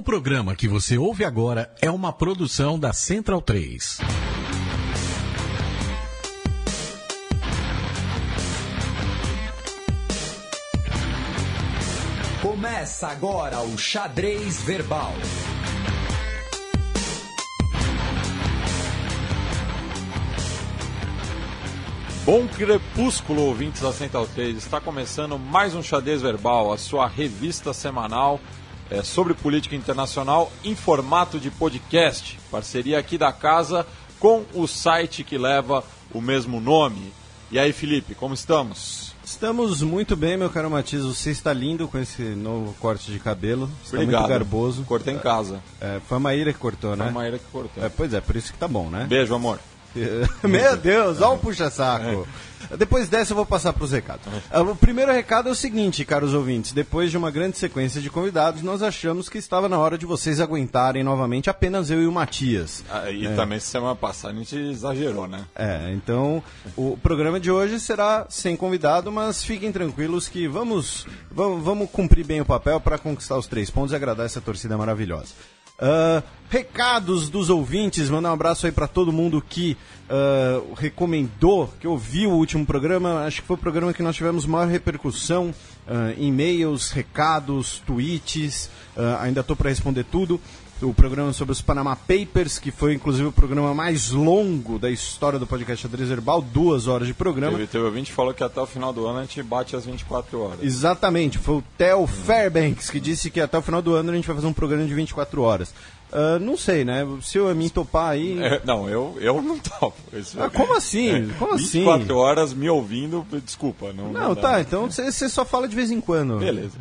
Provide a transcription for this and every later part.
programa que você ouve agora é uma produção da Central 3. Começa agora o Xadrez Verbal. Bom crepúsculo, ouvintes da Central 3. Está começando mais um Xadrez Verbal, a sua revista semanal sobre política internacional em formato de podcast. Parceria aqui da casa com o site que leva o mesmo nome. E aí, Felipe, como estamos? Estamos muito bem, meu caro Matias. Você está lindo com esse novo corte de cabelo. Está Obrigado. Muito garboso. Cortei em casa. Foi a Maíra que cortou, né? Foi a Maíra que cortou. Pois é, por isso que tá bom, né? Beijo, amor. Meu Deus, olha o puxa-saco. Depois dessa eu vou passar para os recados. O primeiro recado é o seguinte, caros ouvintes. Depois de uma grande sequência de convidados, nós achamos que estava na hora de vocês aguentarem novamente apenas eu e o Matias. Também semana passada a gente exagerou, né? Então o programa de hoje será sem convidado, mas fiquem tranquilos que vamos cumprir bem o papel para conquistar os 3 pontos e agradar essa torcida maravilhosa. Recados dos ouvintes, mandar um abraço aí para todo mundo que recomendou, que ouviu o último programa. Acho que foi o programa que nós tivemos maior repercussão, e-mails, recados, tweets, ainda estou para responder tudo. O programa sobre os Panama Papers, que foi inclusive o programa mais longo da história do podcast Xadrez Verbal, 2 horas de programa. Teve ouvinte falou que até o final do ano a gente bate as 24 horas. Exatamente, foi o Theo Fairbanks que disse que até o final do ano a gente vai fazer um programa de 24 horas. Não sei, né? Se eu me topar aí... Não, eu não topo. Como assim? Como assim? 24 horas me ouvindo, desculpa. Não tá, então você só fala de vez em quando. Beleza.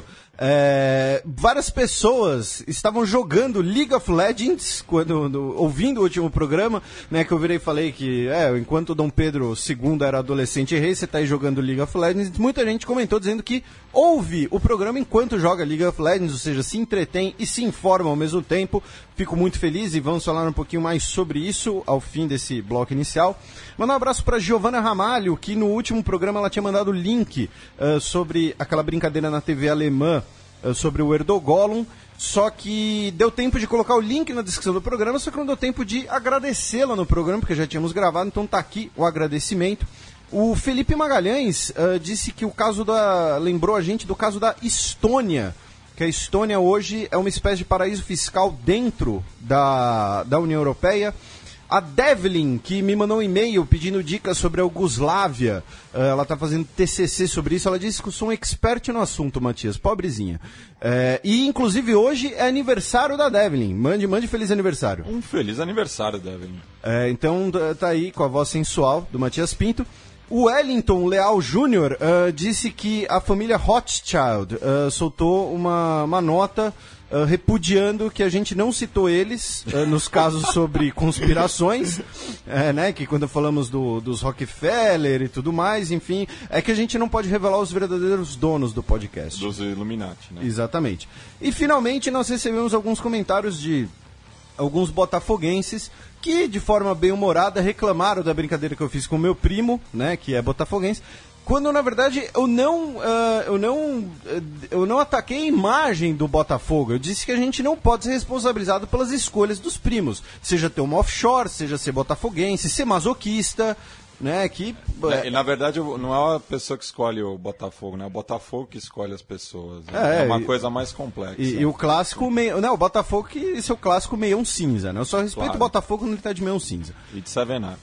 Várias pessoas estavam jogando League of Legends ouvindo o último programa, né, que eu virei e falei que enquanto o Dom Pedro II era adolescente e rei, você está aí jogando League of Legends. Muita gente comentou dizendo que ouve o programa enquanto joga League of Legends, ou seja, se entretém e se informa ao mesmo tempo. Fico muito feliz e vamos falar um pouquinho mais sobre isso ao fim desse bloco inicial. Mandar um abraço para Giovana Ramalho, que no último programa ela tinha mandado o link sobre aquela brincadeira na TV alemã sobre o Erdogolum, só que deu tempo de colocar o link na descrição do programa, só que não deu tempo de agradecê-la no programa, porque já tínhamos gravado, então tá aqui o agradecimento. O Felipe Magalhães disse que lembrou a gente do caso da Estônia, que a Estônia hoje é uma espécie de paraíso fiscal dentro da União Europeia. A Devlin, que me mandou um e-mail pedindo dicas sobre a Iugoslávia, ela está fazendo TCC sobre isso, ela disse que eu sou um expert no assunto, Matias, pobrezinha. E, inclusive, hoje é aniversário da Devlin. Mande feliz aniversário. Um feliz aniversário, Devlin. Então, tá aí com a voz sensual do Matias Pinto. O Wellington Leal Jr. Disse que a família Rothschild soltou uma nota repudiando que a gente não citou eles nos casos sobre conspirações, né, que quando falamos dos Rockefeller e tudo mais, enfim, é que a gente não pode revelar os verdadeiros donos do podcast. Dos Illuminati, né? Exatamente. E finalmente nós recebemos alguns comentários de alguns botafoguenses que, de forma bem humorada, reclamaram da brincadeira que eu fiz com o meu primo, né, que é botafoguense, quando, na verdade, eu não ataquei a imagem do Botafogo. Eu disse que a gente não pode ser responsabilizado pelas escolhas dos primos. Seja ter uma offshore, seja ser botafoguense, ser masoquista, né? E, na verdade, não é a pessoa que escolhe o Botafogo, né? É o Botafogo que escolhe as pessoas. É uma coisa mais complexa. E o clássico meio... Não, o Botafogo, esse é o clássico meião cinza, né? Eu só respeito o Botafogo quando ele tá de meião cinza. E de 7-Up.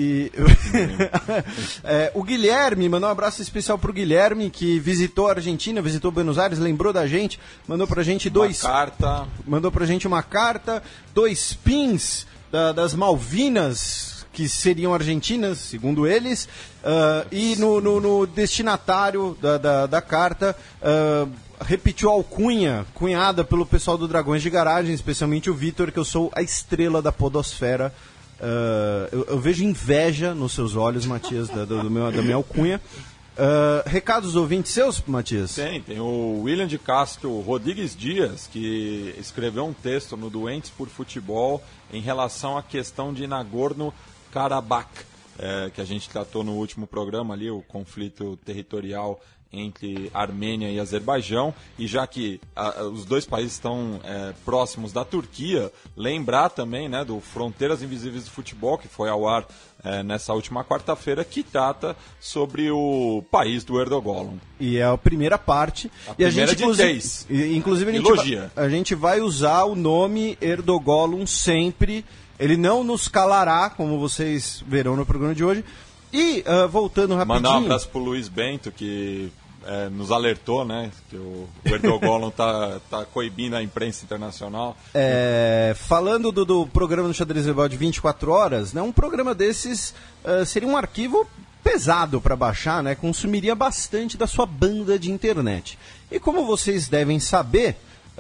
O Guilherme, mandou um abraço especial pro Guilherme, que visitou a Argentina, visitou Buenos Aires, lembrou da gente, mandou pra gente mandou pra gente uma carta, 2 pins das Malvinas, que seriam argentinas, segundo eles, e no destinatário da carta repetiu a alcunha, cunhada pelo pessoal do Dragões de Garagem, especialmente o Vitor, que eu sou a estrela da podosfera. Eu vejo inveja nos seus olhos, Matias, da minha alcunha. Recados ouvintes seus, Matias? Tem o William de Castro Rodrigues Dias, que escreveu um texto no Doentes por Futebol em relação à questão de Nagorno-Karabakh, que a gente tratou no último programa ali, o conflito territorial entre Armênia e Azerbaijão, e já que os dois países estão próximos da Turquia, lembrar também, né, do Fronteiras Invisíveis do Futebol, que foi ao ar nessa última quarta-feira, que trata sobre o país do Erdogan. E é a primeira parte. A primeira de 10. Inclusive a gente vai usar o nome Erdogan sempre. Ele não nos calará, como vocês verão no programa de hoje. E, voltando rapidinho... Mandar um abraço pro Luiz Bento, que nos alertou, né? Que o Erdogan tá coibindo a imprensa internacional. Falando do programa do Xadrez Verbal de 24 horas, né, um programa desses seria um arquivo pesado para baixar, né? Consumiria bastante da sua banda de internet. E como vocês devem saber,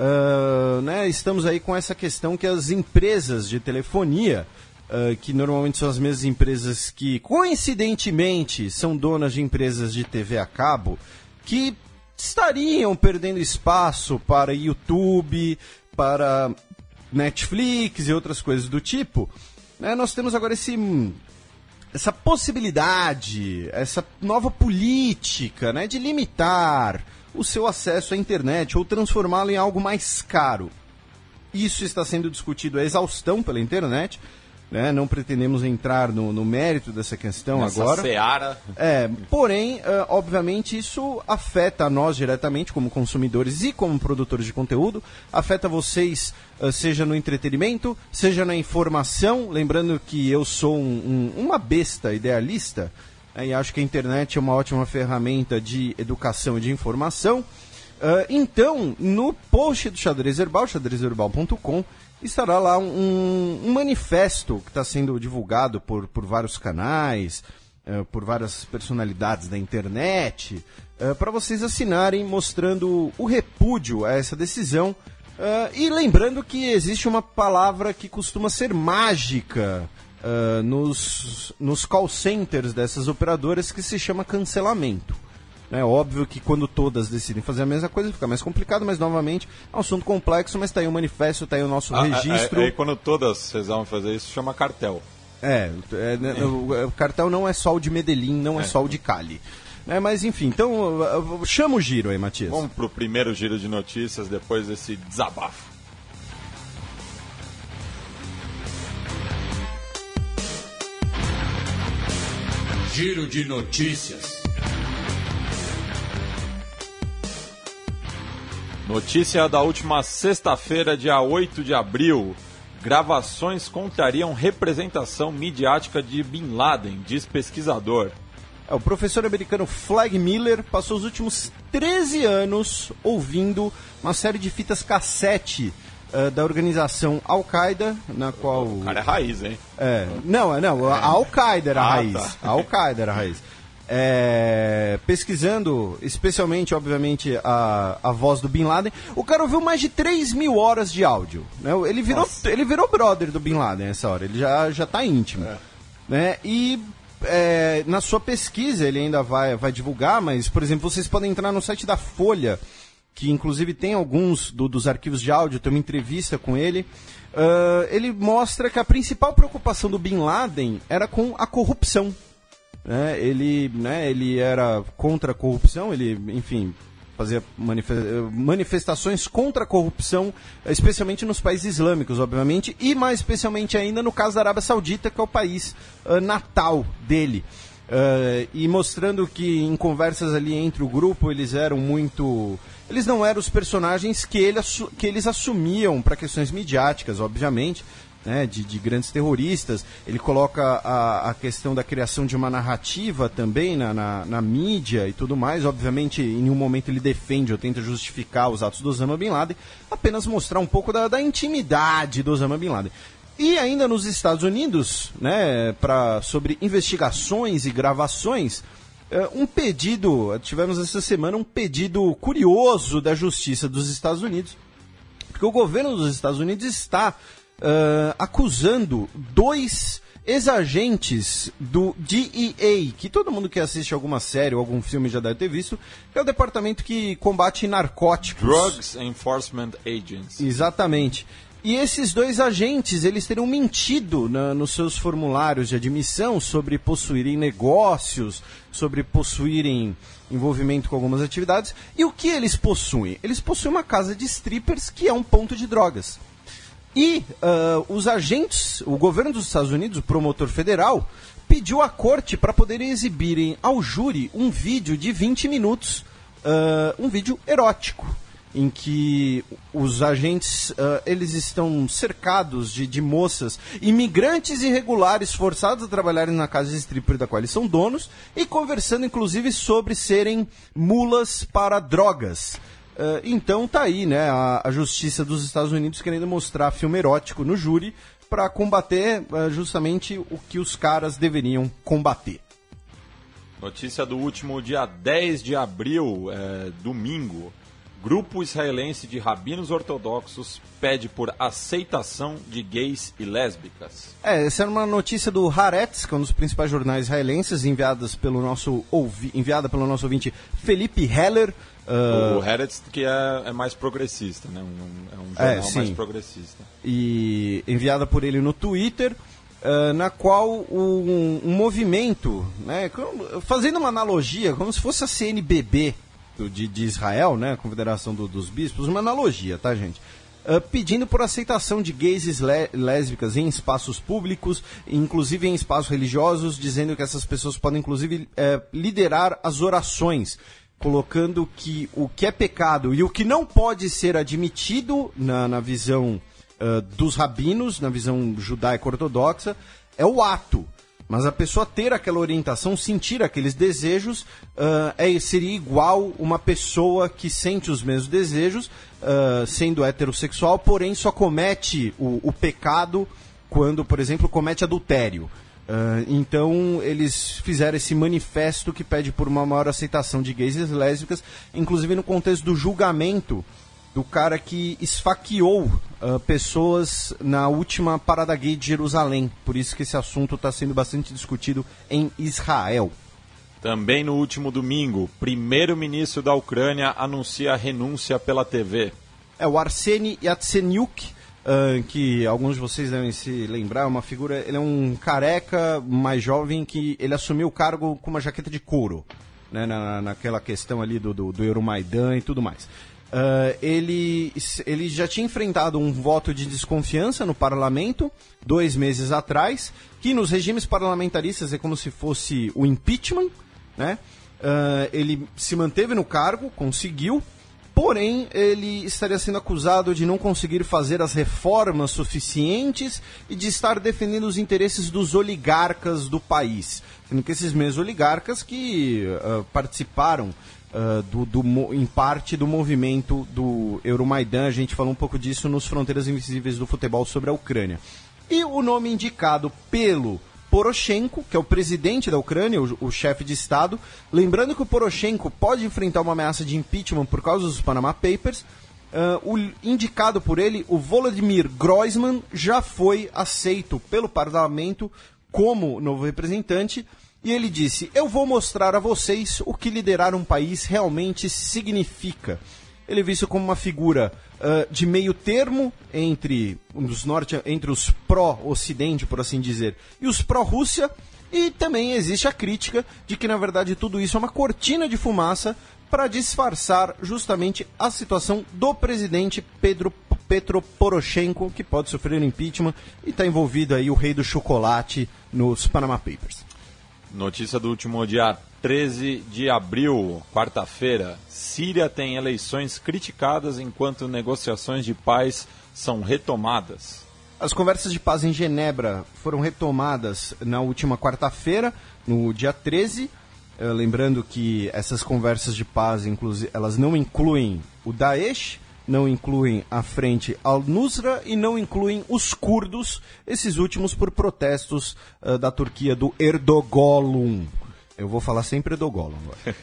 né, estamos aí com essa questão que as empresas de telefonia... que normalmente são as mesmas empresas que, coincidentemente, são donas de empresas de TV a cabo, que estariam perdendo espaço para YouTube, para Netflix e outras coisas do tipo, né? Nós temos agora essa possibilidade, essa nova política, né, de limitar o seu acesso à internet ou transformá-lo em algo mais caro. Isso está sendo discutido a exaustão pela internet. Né, não pretendemos entrar no mérito dessa questão agora. Seara. Porém, obviamente, isso afeta a nós diretamente, como consumidores e como produtores de conteúdo. Afeta vocês, seja no entretenimento, seja na informação. Lembrando que eu sou uma besta idealista, e acho que a internet é uma ótima ferramenta de educação e de informação. Então, no post do Xadrez Verbal, xadrezverbal.com, estará lá um manifesto que está sendo divulgado por vários canais, por várias personalidades da internet, para vocês assinarem, mostrando o repúdio a essa decisão. E lembrando que existe uma palavra que costuma ser mágica nos call centers dessas operadoras, que se chama cancelamento. É óbvio que quando todas decidem fazer a mesma coisa fica mais complicado, mas novamente é um assunto complexo, mas está aí o manifesto, está aí o nosso registro. Aí quando todas resolvem fazer isso, chama cartel. O cartel não é só o de Medellín, não é só o de Cali. Mas enfim, então chama o giro aí, Matias. Vamos pro primeiro giro de notícias depois desse desabafo. Giro de notícias. Notícia da última sexta-feira, dia 8 de abril. Gravações contrariam representação midiática de Bin Laden, diz pesquisador. O professor americano Flag Miller passou os últimos 13 anos ouvindo uma série de fitas cassete da organização Al-Qaeda, na qual... O cara é raiz, hein? Não, a Al-Qaeda era a raiz. Tá. A Al-Qaeda era a raiz. Pesquisando, especialmente, obviamente, a voz do Bin Laden, o cara ouviu mais de 3.000 horas de áudio. Né? Ele virou brother do Bin Laden nessa hora, ele já tá íntimo. Né? E na sua pesquisa, ele ainda vai divulgar, mas, por exemplo, vocês podem entrar no site da Folha, que inclusive tem alguns dos arquivos de áudio, tem uma entrevista com ele. Ele mostra que a principal preocupação do Bin Laden era com a corrupção. Ele era contra a corrupção, ele, enfim, fazia manifestações contra a corrupção, especialmente nos países islâmicos, obviamente, e mais especialmente ainda no caso da Arábia Saudita, que é o país natal dele. E mostrando que em conversas ali entre o grupo, eles não eram os personagens que eles assumiam para questões midiáticas, obviamente, né, de grandes terroristas. Ele coloca a questão da criação de uma narrativa também na mídia e tudo mais. Obviamente, em nenhum momento ele defende ou tenta justificar os atos do Osama Bin Laden, apenas mostrar um pouco da intimidade do Osama Bin Laden. E ainda nos Estados Unidos, né, sobre investigações e gravações, tivemos essa semana um pedido curioso da Justiça dos Estados Unidos, porque o governo dos Estados Unidos está acusando 2 ex-agentes do DEA, que todo mundo que assiste alguma série ou algum filme já deve ter visto, que é o departamento que combate narcóticos. Drugs Enforcement Agency. Exatamente. E esses 2 agentes, eles teriam mentido nos seus formulários de admissão sobre possuírem negócios, sobre possuírem envolvimento com algumas atividades. E o que eles possuem? Eles possuem uma casa de strippers que é um ponto de drogas. E os agentes, o governo dos Estados Unidos, o promotor federal, pediu à corte para poderem exibirem ao júri um vídeo de 20 minutos, um vídeo erótico, em que os agentes eles estão cercados de moças, imigrantes irregulares forçados a trabalharem na casa de stripper da qual eles são donos, e conversando inclusive sobre serem mulas para drogas. Então tá aí, né, a Justiça dos Estados Unidos querendo mostrar filme erótico no júri para combater justamente o que os caras deveriam combater. Notícia do último dia 10 de abril, domingo. Grupo israelense de rabinos ortodoxos pede por aceitação de gays e lésbicas. Essa era uma notícia do Haaretz, que é um dos principais jornais israelenses, enviada pelo nosso ouvinte Felipe Heller. O Haaretz, que é mais progressista, né? É um jornal mais progressista. E enviada por ele no Twitter, na qual um movimento, né, fazendo uma analogia, como se fosse a CNBB de Israel, né, a Confederação dos Bispos, uma analogia, tá, gente? Pedindo por aceitação de gays e lésbicas em espaços públicos, inclusive em espaços religiosos, dizendo que essas pessoas podem, inclusive, liderar as orações, colocando que o que é pecado e o que não pode ser admitido na visão dos rabinos, na visão judaico-ortodoxa, é o ato. Mas a pessoa ter aquela orientação, sentir aqueles desejos, seria igual uma pessoa que sente os mesmos desejos, sendo heterossexual, porém só comete o pecado quando, por exemplo, comete adultério. Então eles fizeram esse manifesto que pede por uma maior aceitação de gays e lésbicas, inclusive no contexto do julgamento do cara que esfaqueou pessoas na última parada gay de Jerusalém. Por isso que esse assunto está sendo bastante discutido em Israel. Também no último domingo, primeiro-ministro da Ucrânia anuncia a renúncia pela TV. O Arseny Yatsenyuk, que alguns de vocês devem se lembrar, é uma figura, ele é um careca mais jovem que ele assumiu o cargo com uma jaqueta de couro, né, naquela questão ali do Euromaidan e tudo mais. Ele já tinha enfrentado um voto de desconfiança no parlamento 2 meses atrás, que nos regimes parlamentaristas é como se fosse o impeachment, né? Ele se manteve no cargo, conseguiu, porém ele estaria sendo acusado de não conseguir fazer as reformas suficientes e de estar defendendo os interesses dos oligarcas do país, sendo que esses mesmos oligarcas que participaram em parte do movimento do Euromaidan. A gente falou um pouco disso nos Fronteiras Invisíveis do Futebol sobre a Ucrânia. E o nome indicado pelo Poroshenko, que é o presidente da Ucrânia, o chefe de Estado, lembrando que o Poroshenko pode enfrentar uma ameaça de impeachment por causa dos Panama Papers, o indicado por ele, o Volodymyr Groysman, já foi aceito pelo parlamento como novo representante. E ele disse: eu vou mostrar a vocês o que liderar um país realmente significa. Ele é visto como uma figura de meio termo entre os pró-Ocidente, por assim dizer, e os pró-Rússia. E também existe a crítica de que, na verdade, tudo isso é uma cortina de fumaça para disfarçar justamente a situação do presidente Petro Poroshenko, que pode sofrer impeachment e está envolvido aí o rei do chocolate nos Panama Papers. Notícia do último dia 13 de abril, quarta-feira. Síria tem eleições criticadas enquanto negociações de paz são retomadas. As conversas de paz em Genebra foram retomadas na última quarta-feira, no dia 13. Lembrando que essas conversas de paz, elas não incluem o Daesh, não incluem a frente Al-Nusra e não incluem os curdos, esses últimos por protestos da Turquia do Erdoğan. Eu vou falar sempre Erdoğan agora.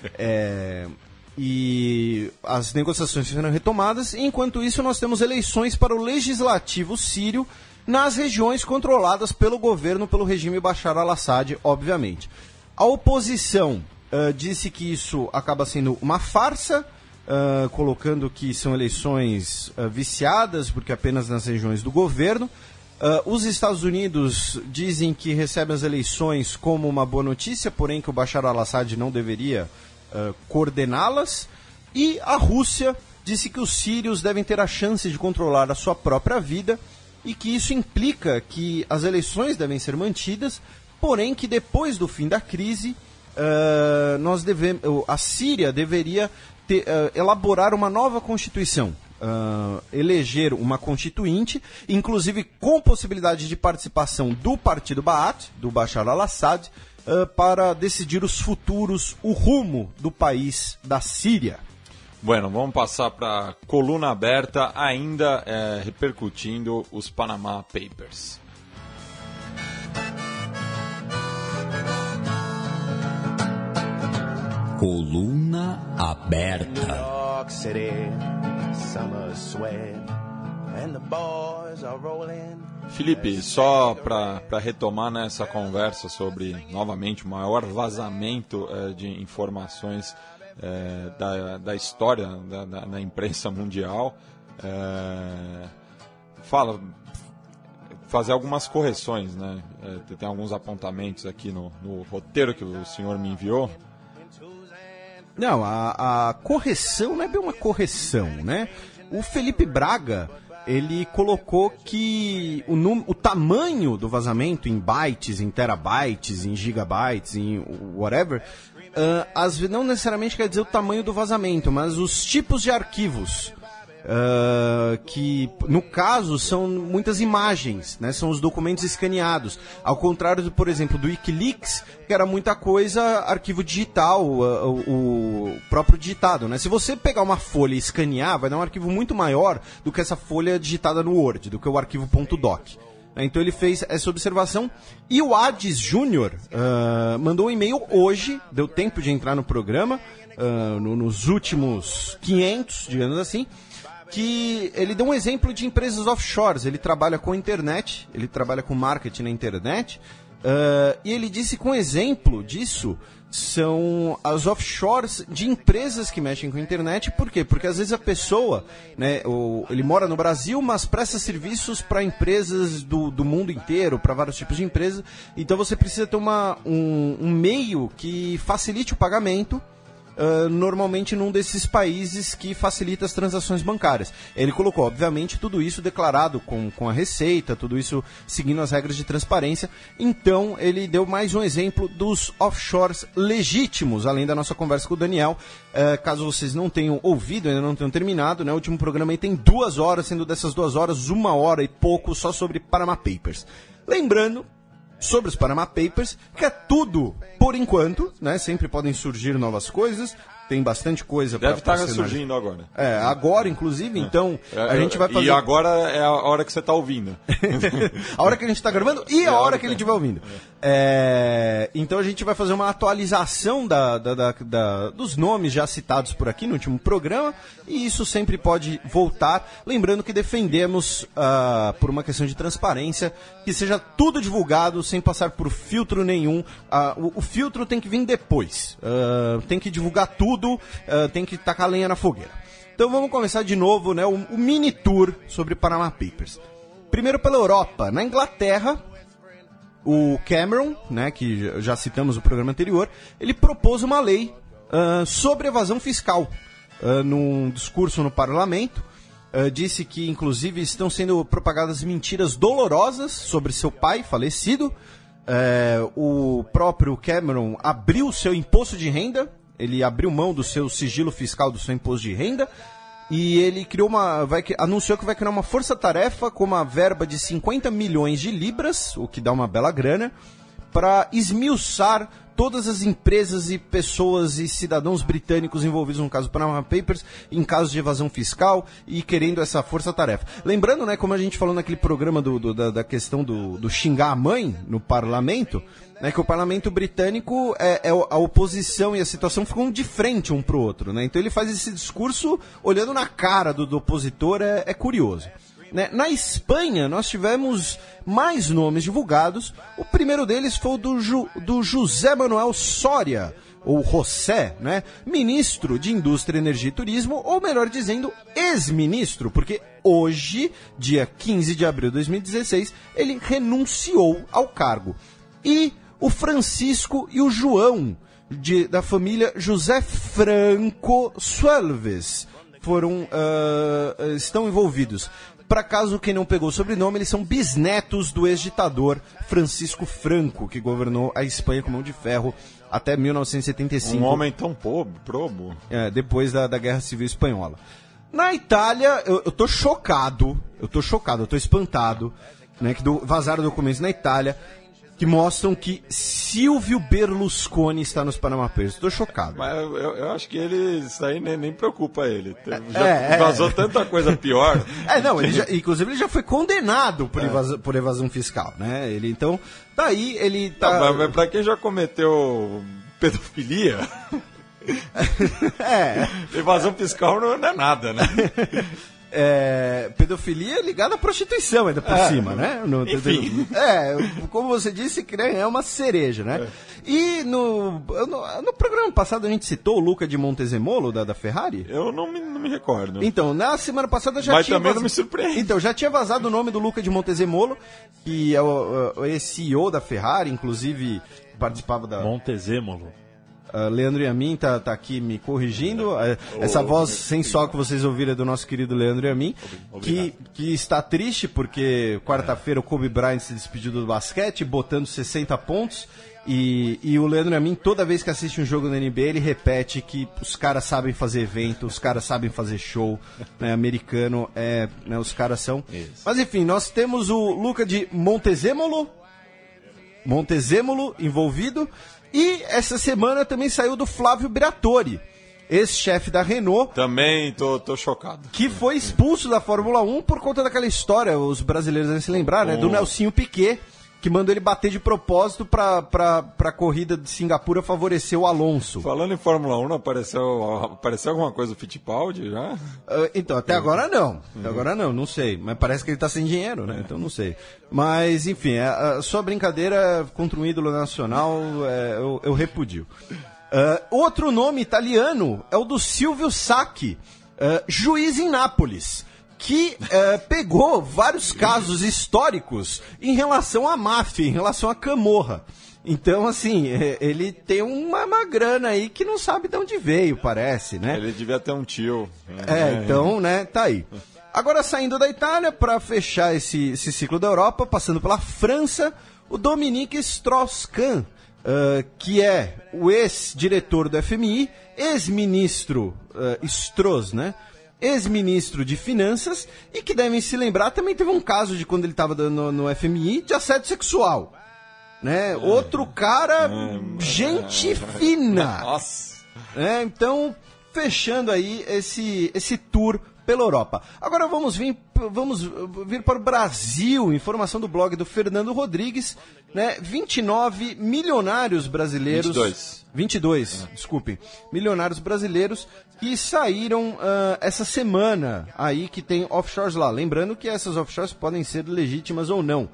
E as negociações foram retomadas. Enquanto isso, nós temos eleições para o legislativo sírio nas regiões controladas pelo governo, pelo regime Bashar al-Assad, obviamente. A oposição disse que isso acaba sendo uma farsa, colocando que são eleições viciadas, porque apenas nas regiões do governo. Os Estados Unidos dizem que recebem as eleições como uma boa notícia, porém que o Bashar al-Assad não deveria coordená-las. E a Rússia disse que os sírios devem ter a chance de controlar a sua própria vida e que isso implica que as eleições devem ser mantidas, porém que depois do fim da crise, a Síria deveria elaborar uma nova constituição. Eleger uma constituinte, inclusive com possibilidade de participação do partido Baath, do Bashar al-Assad, para decidir os futuros, o rumo do país da Síria. Bueno, vamos passar para a coluna aberta, ainda repercutindo os Panama Papers. Coluna aberta. Felipe, só para retomar nessa conversa sobre, novamente, o maior vazamento de informações da história da imprensa mundial, fazer algumas correções, né? Tem alguns apontamentos aqui no roteiro que o senhor me enviou. Não, a correção não é bem uma correção, né? O Felipe Braga, ele colocou que o tamanho do vazamento em bytes, em terabytes, em gigabytes, em whatever, não necessariamente quer dizer o tamanho do vazamento, mas os tipos de arquivos, que no caso são muitas imagens, né? São os documentos escaneados, ao contrário, por exemplo, do Wikileaks, que era muita coisa arquivo digital, o próprio digitado, né? Se você pegar uma folha e escanear, vai dar um arquivo muito maior do que essa folha digitada no Word, do que o arquivo .doc. Então ele fez essa observação. E o Ades Júnior mandou um e-mail hoje, deu tempo de entrar no programa, nos últimos 500, digamos assim, que ele deu um exemplo de empresas offshores. Ele trabalha com internet, ele trabalha com marketing na internet, e ele disse que um exemplo disso são as offshores de empresas que mexem com a internet. Por quê? Porque às vezes a pessoa, né, ele mora no Brasil, mas presta serviços para empresas do mundo inteiro, para vários tipos de empresas. Então você precisa ter um meio que facilite o pagamento, normalmente num desses países que facilita as transações bancárias. Ele colocou, obviamente, tudo isso declarado com a Receita, tudo isso seguindo as regras de transparência. Então, ele deu mais um exemplo dos offshores legítimos, além da nossa conversa com o Daniel. Caso vocês não tenham ouvido, ainda não tenham terminado, né, o último programa aí tem 2 horas, sendo dessas 2 horas, 1 hora e pouco só sobre Panama Papers. Lembrando, sobre os Panama Papers, que é tudo por enquanto, né? Sempre podem surgir novas coisas, tem bastante coisa para... Deve estar surgindo agora. Agora, inclusive, então, a gente vai fazer... E agora é a hora que você está ouvindo. A hora que a gente está gravando e a hora que ele estiver ouvindo. Então a gente vai fazer uma atualização dos nomes já citados por aqui no último programa, e isso sempre pode voltar. Lembrando que defendemos, por uma questão de transparência, que seja tudo divulgado sem passar por filtro nenhum. O filtro tem que vir depois. Tem que divulgar tudo, tem que tacar lenha na fogueira. Então vamos começar de novo, né, o mini tour sobre Panama Papers. Primeiro pela Europa. Na Inglaterra, o Cameron, né, que já citamos no programa anterior, ele propôs uma lei sobre evasão fiscal. Num discurso no parlamento, disse que, inclusive, estão sendo propagadas mentiras dolorosas sobre seu pai falecido. O próprio Cameron abriu seu imposto de renda, ele abriu mão do seu sigilo fiscal do seu imposto de renda, e ele anunciou que vai criar uma força-tarefa com uma verba de 50 milhões de libras, o que dá uma bela grana, para esmiuçar todas as empresas e pessoas e cidadãos britânicos envolvidos no caso Panama Papers, em casos de evasão fiscal, e querendo essa força-tarefa. Lembrando, né, como a gente falou naquele programa da questão do xingar a mãe no parlamento, né, que o parlamento britânico, a oposição e a situação ficam de frente um para o outro, né? Então ele faz esse discurso olhando na cara do opositor, é curioso. Né? Na Espanha, nós tivemos mais nomes divulgados. O primeiro deles foi o do José Manuel Soria, ou José, né, ministro de Indústria, Energia e Turismo, ou melhor dizendo, ex-ministro, porque hoje, dia 15 de abril de 2016, ele renunciou ao cargo. E o Francisco e o João, da família José Franco Suelves, estão envolvidos. Para caso quem não pegou o sobrenome, eles são bisnetos do ex-ditador Francisco Franco, que governou a Espanha com mão de ferro até 1975. Um homem tão probo. Depois da Guerra Civil Espanhola. Na Itália, eu tô chocado, eu tô espantado, né, que vazaram documentos na Itália que mostram que Silvio Berlusconi está nos Panama Papers. Estou chocado. Mas eu acho que isso aí nem preocupa ele. Já vazou tanta coisa pior. Inclusive ele já foi condenado por evasão fiscal, né? Então, daí ele tá... Não, mas pra quem já cometeu pedofilia... Evasão fiscal não é nada, né? Pedofilia ligada à prostituição ainda por cima, né? Enfim. Como você disse, é uma cereja, né? E no programa passado a gente citou o Luca de Montezemolo, da Ferrari? Eu não me recordo. Então, na semana passada Mas também não me surpreende. Então, já tinha vazado o nome do Luca de Montezemolo, que é o CEO da Ferrari, inclusive participava da... Montezemolo. Leandro Yamin tá aqui me corrigindo. Essa voz sensual que vocês ouviram é do nosso querido Leandro Yamin, que está triste porque quarta-feira o Kobe Bryant se despediu do basquete, botando 60 pontos. E o Leandro Yamin, toda vez que assiste um jogo na NBA, ele repete que os caras sabem fazer evento, os caras sabem fazer show, né, americano, né, os caras são... Isso. Mas enfim, nós temos o Luca de Montezemolo envolvido. E essa semana também saiu do Flávio Briatore, ex-chefe da Renault. Também tô chocado. Que foi expulso da Fórmula 1 por conta daquela história, os brasileiros devem se lembrar, né? Do Nelsinho Piquet, que mandou ele bater de propósito pra corrida de Singapura favorecer o Alonso. Falando em Fórmula 1, apareceu alguma coisa do Fittipaldi já? Então, até agora não. Até agora não sei. Mas parece que ele tá sem dinheiro, né? Então não sei. Mas, enfim, a sua brincadeira contra um ídolo nacional, eu repudio. Outro nome italiano é o do Silvio Sacchi, juiz em Nápoles, que pegou vários casos históricos em relação à máfia, em relação à camorra. Então, assim, ele tem uma grana aí que não sabe de onde veio, parece, né? Ele devia ter um tio. Então, né, tá aí. Agora, saindo da Itália, para fechar esse ciclo da Europa, passando pela França, o Dominique Strauss-Kahn, que é o ex-diretor do FMI, ex-ministro Strauss, né? Ex-ministro de Finanças, e que devem se lembrar, também teve um caso de quando ele estava no FMI, de assédio sexual. Né? Outro cara, gente fina. Nossa. Então, fechando aí esse tour pela Europa. Agora vamos vir para o Brasil, informação do blog do Fernando Rodrigues, né? 29 milionários brasileiros... 22, desculpem. Milionários brasileiros que saíram essa semana aí, que tem offshores lá. Lembrando que essas offshores podem ser legítimas ou não.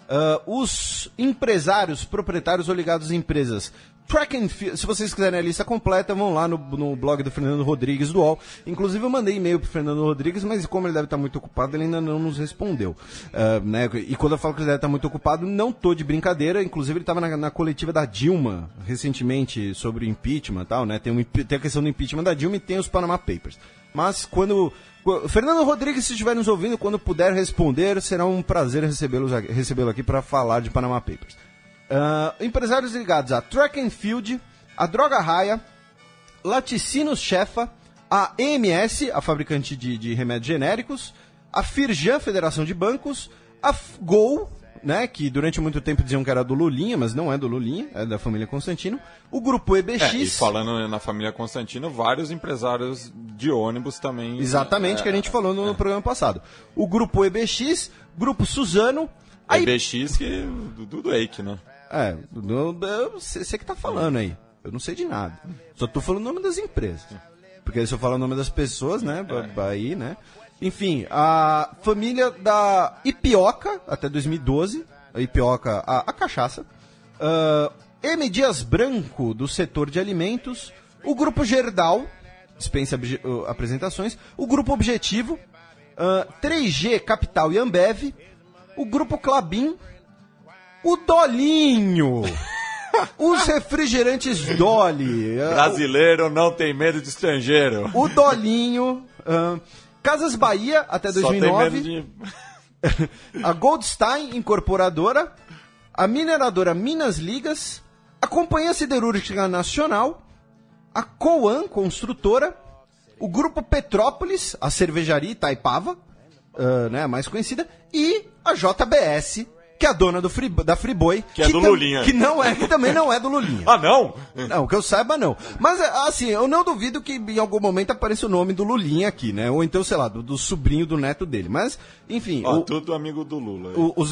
Os empresários, proprietários ou ligados a empresas Track and Field, se vocês quiserem a lista completa, vão lá no blog do Fernando Rodrigues do UOL. Inclusive eu mandei e-mail pro Fernando Rodrigues, mas como ele deve estar muito ocupado, ele ainda não nos respondeu. Né? E quando eu falo que ele deve estar muito ocupado, não tô de brincadeira. Inclusive ele estava na coletiva da Dilma recentemente sobre impeachment e tal, né? Tem a questão do impeachment da Dilma e tem os Panama Papers. Mas Fernando Rodrigues, se estiver nos ouvindo, quando puder responder, será um prazer recebê-lo aqui para falar de Panama Papers. Empresários ligados a Track and Field, a Droga Raia, Laticínios Shefa, a EMS, a fabricante de remédios genéricos, a Firjan, Federação de Bancos, a Gol, né, que durante muito tempo diziam que era do Lulinha, mas não é do Lulinha, é da família Constantino, o Grupo EBX... e falando na família Constantino, vários empresários de ônibus também... Exatamente, que a gente falou no programa passado. O Grupo EBX, Grupo Suzano... EBX, que do Eike, né? Você que tá falando aí. Eu não sei de nada. Só tô falando o nome das empresas. Porque se eu falar o nome das pessoas, né? Aí, né? Enfim, a família da Ipioca, até 2012. A Ipioca, a cachaça. M. Dias Branco, do setor de alimentos, o Grupo Gerdau, dispensa apresentações, o Grupo Objetivo, 3G Capital e Ambev, o Grupo Klabin, o Dolinho, os refrigerantes Dolly. Brasileiro não tem medo de estrangeiro. O Dolinho, Casas Bahia até 2009, Só tem medo de... a Goldstein Incorporadora, a mineradora Minas Ligas, a Companhia Siderúrgica Nacional, a Coan Construtora, o Grupo Petrópolis, a cervejaria Itaipava, né, a mais conhecida, e a JBS, que é a dona da Friboi. Que é do Lulinha. Que também não é do Lulinha. Ah, não? Não, que eu saiba, não. Mas, assim, eu não duvido que em algum momento apareça o nome do Lulinha aqui, né? Ou então, sei lá, do sobrinho do neto dele. Mas, enfim... tudo amigo do Lula. Os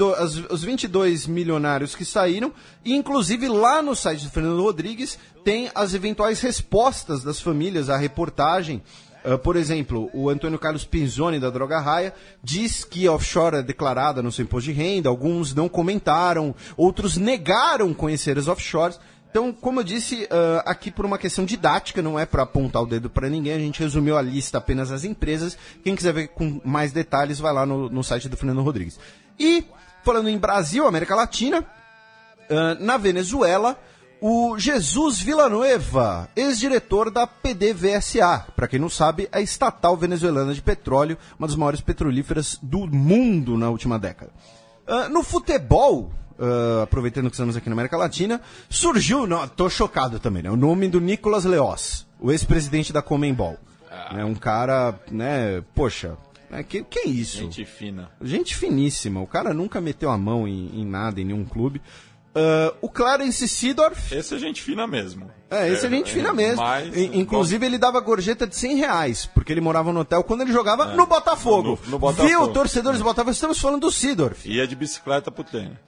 22 milionários que saíram, e inclusive lá no site do Fernando Rodrigues, tem as eventuais respostas das famílias à reportagem. Por exemplo, o Antônio Carlos Pinzoni, da Droga Raia, diz que a offshore é declarada no seu imposto de renda, alguns não comentaram, outros negaram conhecer as offshores. Então, como eu disse, aqui por uma questão didática, não é para apontar o dedo para ninguém, a gente resumiu a lista apenas às empresas. Quem quiser ver com mais detalhes, vai lá no site do Fernando Rodrigues. E, falando em Brasil, América Latina, na Venezuela, o Jesus Villanueva, ex-diretor da PDVSA, para quem não sabe, é a estatal venezuelana de petróleo, uma das maiores petrolíferas do mundo na última década. No futebol, aproveitando que estamos aqui na América Latina, surgiu, tô chocado também, né, o nome do Nicolas Leoz, o ex-presidente da Conmebol. Um cara, né, poxa... Que é isso? Gente fina. Gente finíssima, o cara nunca meteu a mão em nada, em nenhum clube. O Clarence Seedorf... Esse é gente fina mesmo. Esse é gente fina mesmo. Inclusive, ele dava gorjeta de R$100, porque ele morava no hotel quando ele jogava no Botafogo. No Botafogo. Viu, torcedores do Botafogo? Estamos falando do Seedorf. Ia de bicicleta pro treino.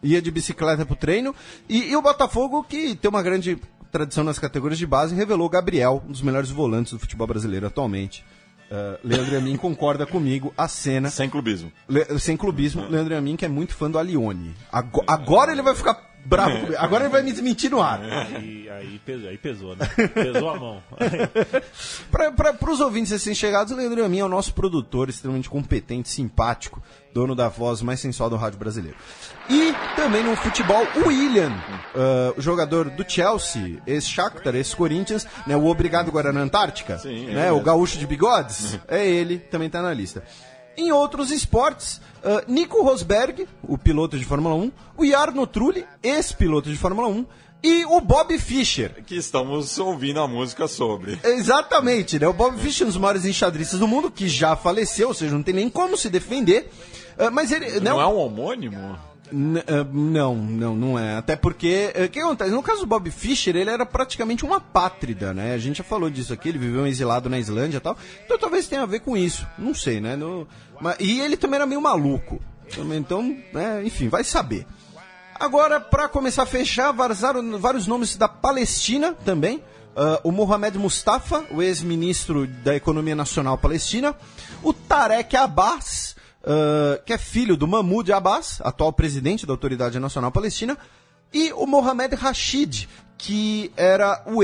E o Botafogo, que tem uma grande tradição nas categorias de base, revelou o Gabriel, um dos melhores volantes do futebol brasileiro atualmente. Leandro Amin concorda comigo, a cena... Sem clubismo. Sem clubismo. Leandro Amin, que é muito fã do Alione. Agora ele vai ficar... bravo comigo. Agora ele vai me desmentir no ar. Aí pesou, né? Pesou a mão. Para os ouvintes recém-chegados, o Leandro Amin é o nosso produtor, extremamente competente, simpático, dono da voz mais sensual do rádio brasileiro. E também no futebol, o William, o jogador do Chelsea, ex-Shakhtar, ex-Corinthians, né, o obrigado Guarana Antártica, sim, né, o gaúcho de bigodes, é ele, também está na lista. Em outros esportes, Nico Rosberg, o piloto de Fórmula 1, o Jarno Trulli, ex-piloto de Fórmula 1, e o Bob Fischer. Que estamos ouvindo a música sobre. Exatamente, né? O Bob Fischer, um dos maiores enxadristas do mundo, que já faleceu, ou seja, não tem nem como se defender. Mas ele... Não é um homônimo? Não é. Até porque, o que acontece? No caso do Bob Fischer, ele era praticamente uma apátrida, né? A gente já falou disso aqui, ele viveu exilado na Islândia e tal. Então talvez tenha a ver com isso. Não sei, né? E ele também era meio maluco. Então, enfim, vai saber. Agora, para começar a fechar, vazaram vários nomes da Palestina também. O Mohamed Mustafa, o ex-ministro da Economia Nacional Palestina. O Tarek Abbas, que é filho do Mahmoud Abbas, atual presidente da Autoridade Nacional Palestina, e o Mohamed Rashid, que era o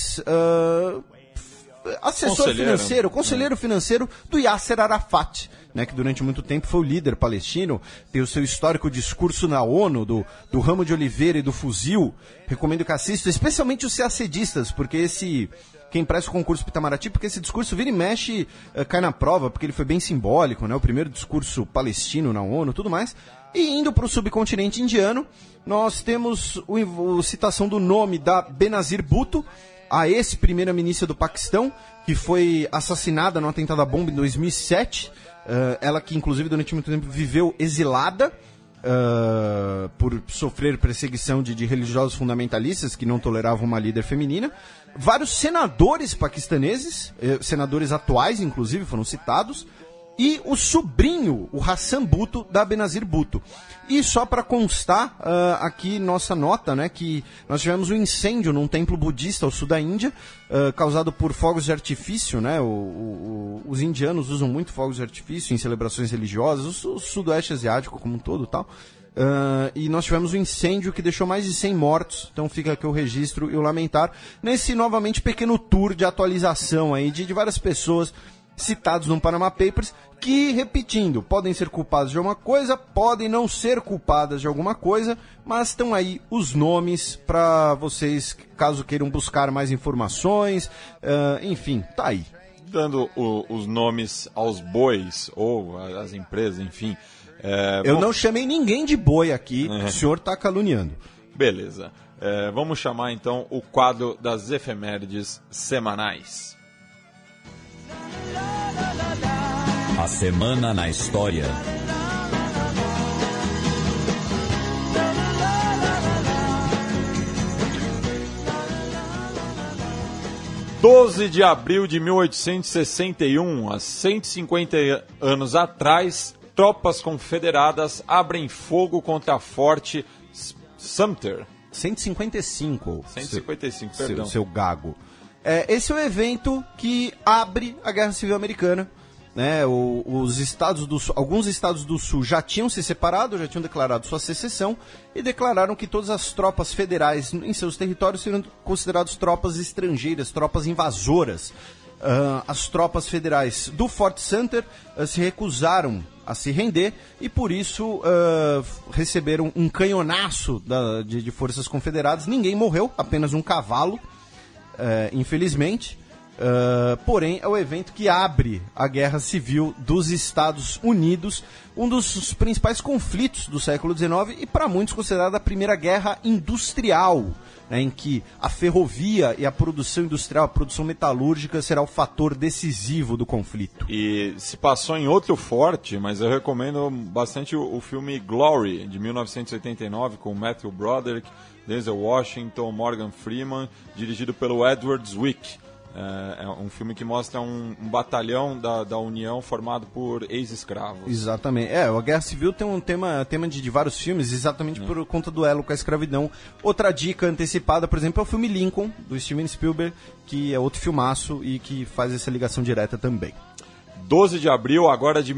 assessor financeiro, conselheiro financeiro do Yasser Arafat, né, que durante muito tempo foi o líder palestino, tem o seu histórico discurso na ONU, do ramo de oliveira e do fuzil. Recomendo que assista, especialmente os seacedistas, porque quem presta o concurso pro Itamaraty, porque esse discurso vira e mexe, cai na prova, porque ele foi bem simbólico, né, o primeiro discurso palestino na ONU, tudo mais. E indo para o subcontinente indiano, nós temos a citação do nome da Benazir Bhutto, a ex-primeira-ministra do Paquistão, que foi assassinada no atentado à bomba em 2007. Ela que, inclusive, durante muito tempo viveu exilada por sofrer perseguição de religiosos fundamentalistas que não toleravam uma líder feminina. Vários senadores paquistaneses, senadores atuais, inclusive, foram citados. e o sobrinho, o Hassan Bhutto, da Benazir Bhutto. E só para constar aqui nossa nota, né, que nós tivemos um incêndio num templo budista ao sul da Índia, causado por fogos de artifício, né, os indianos usam muito fogos de artifício em celebrações religiosas, o sudoeste asiático como um todo e tal. E nós tivemos um incêndio que deixou mais de 100 mortos, então fica aqui o registro e o lamentar, nesse novamente pequeno tour de atualização aí de várias pessoas citados no Panama Papers, que, repetindo, podem ser culpados de alguma coisa, podem não ser culpadas de alguma coisa, mas estão aí os nomes para vocês, caso queiram buscar mais informações, enfim, tá aí. Dando os nomes aos bois, ou às empresas, enfim. Eu não chamei ninguém de boi aqui, o senhor tá caluniando. Beleza. Vamos chamar então o quadro das efemérides semanais. A semana na história. – 12 de abril de 1861, há 150 anos atrás, tropas confederadas abrem fogo contra a Forte Sumter. 155. 155, perdão. Seu gago. Esse é o evento que abre a Guerra Civil Americana. Né, alguns estados do Sul já tinham se separado, já tinham declarado sua secessão e declararam que todas as tropas federais em seus territórios seriam consideradas tropas estrangeiras, tropas invasoras. As tropas federais do Fort Sumter se recusaram a se render e por isso receberam um canhonaço de forças confederadas. Ninguém morreu, apenas um cavalo, infelizmente. Porém, é o evento que abre a Guerra Civil dos Estados Unidos, um dos principais conflitos do século XIX e, para muitos, considerada a primeira guerra industrial, né, em que a ferrovia e a produção industrial, a produção metalúrgica, será o fator decisivo do conflito. E se passou em outro forte, mas eu recomendo bastante o filme Glory, de 1989, com Matthew Broderick, Denzel Washington, Morgan Freeman, dirigido pelo Edward Zwick. É um filme que mostra um batalhão da União formado por ex-escravos. Exatamente. A Guerra Civil tem um tema de vários filmes, exatamente por conta do elo com a escravidão. Outra dica antecipada, por exemplo, é o filme Lincoln, do Steven Spielberg, que é outro filmaço e que faz essa ligação direta também. 12 de abril, agora de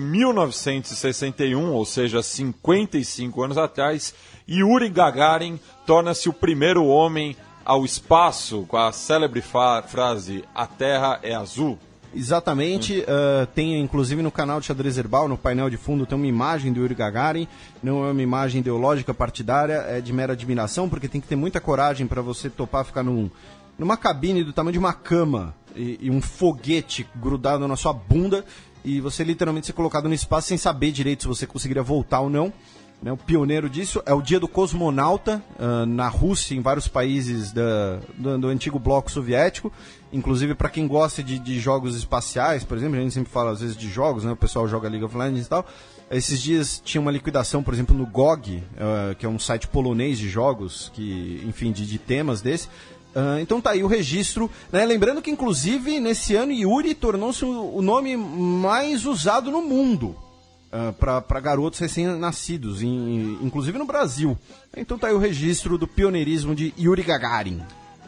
1961, ou seja, 55 anos atrás, Yuri Gagarin torna-se o primeiro homem ao espaço, com a célebre frase "A Terra é azul". Exatamente, tem inclusive no canal de Xadrez Herbal, no painel de fundo, tem uma imagem do Yuri Gagarin, não é uma imagem ideológica partidária, é de mera admiração, porque tem que ter muita coragem para você topar ficar numa cabine do tamanho de uma cama e um foguete grudado na sua bunda e você literalmente ser colocado no espaço sem saber direito se você conseguiria voltar ou não. O pioneiro disso é o Dia do Cosmonauta, na Rússia, em vários países do antigo bloco soviético, inclusive para quem gosta de jogos espaciais, por exemplo, a gente sempre fala às vezes de jogos, né? O pessoal joga League of Legends e tal. Esses dias tinha uma liquidação, por exemplo, no GOG, que é um site polonês de jogos, que, enfim, de temas desse. Então tá aí o registro, né? Lembrando que inclusive nesse ano Yuri tornou-se o nome mais usado no mundo. Para garotos recém-nascidos, inclusive no Brasil. Então tá aí o registro do pioneirismo de Yuri Gagarin.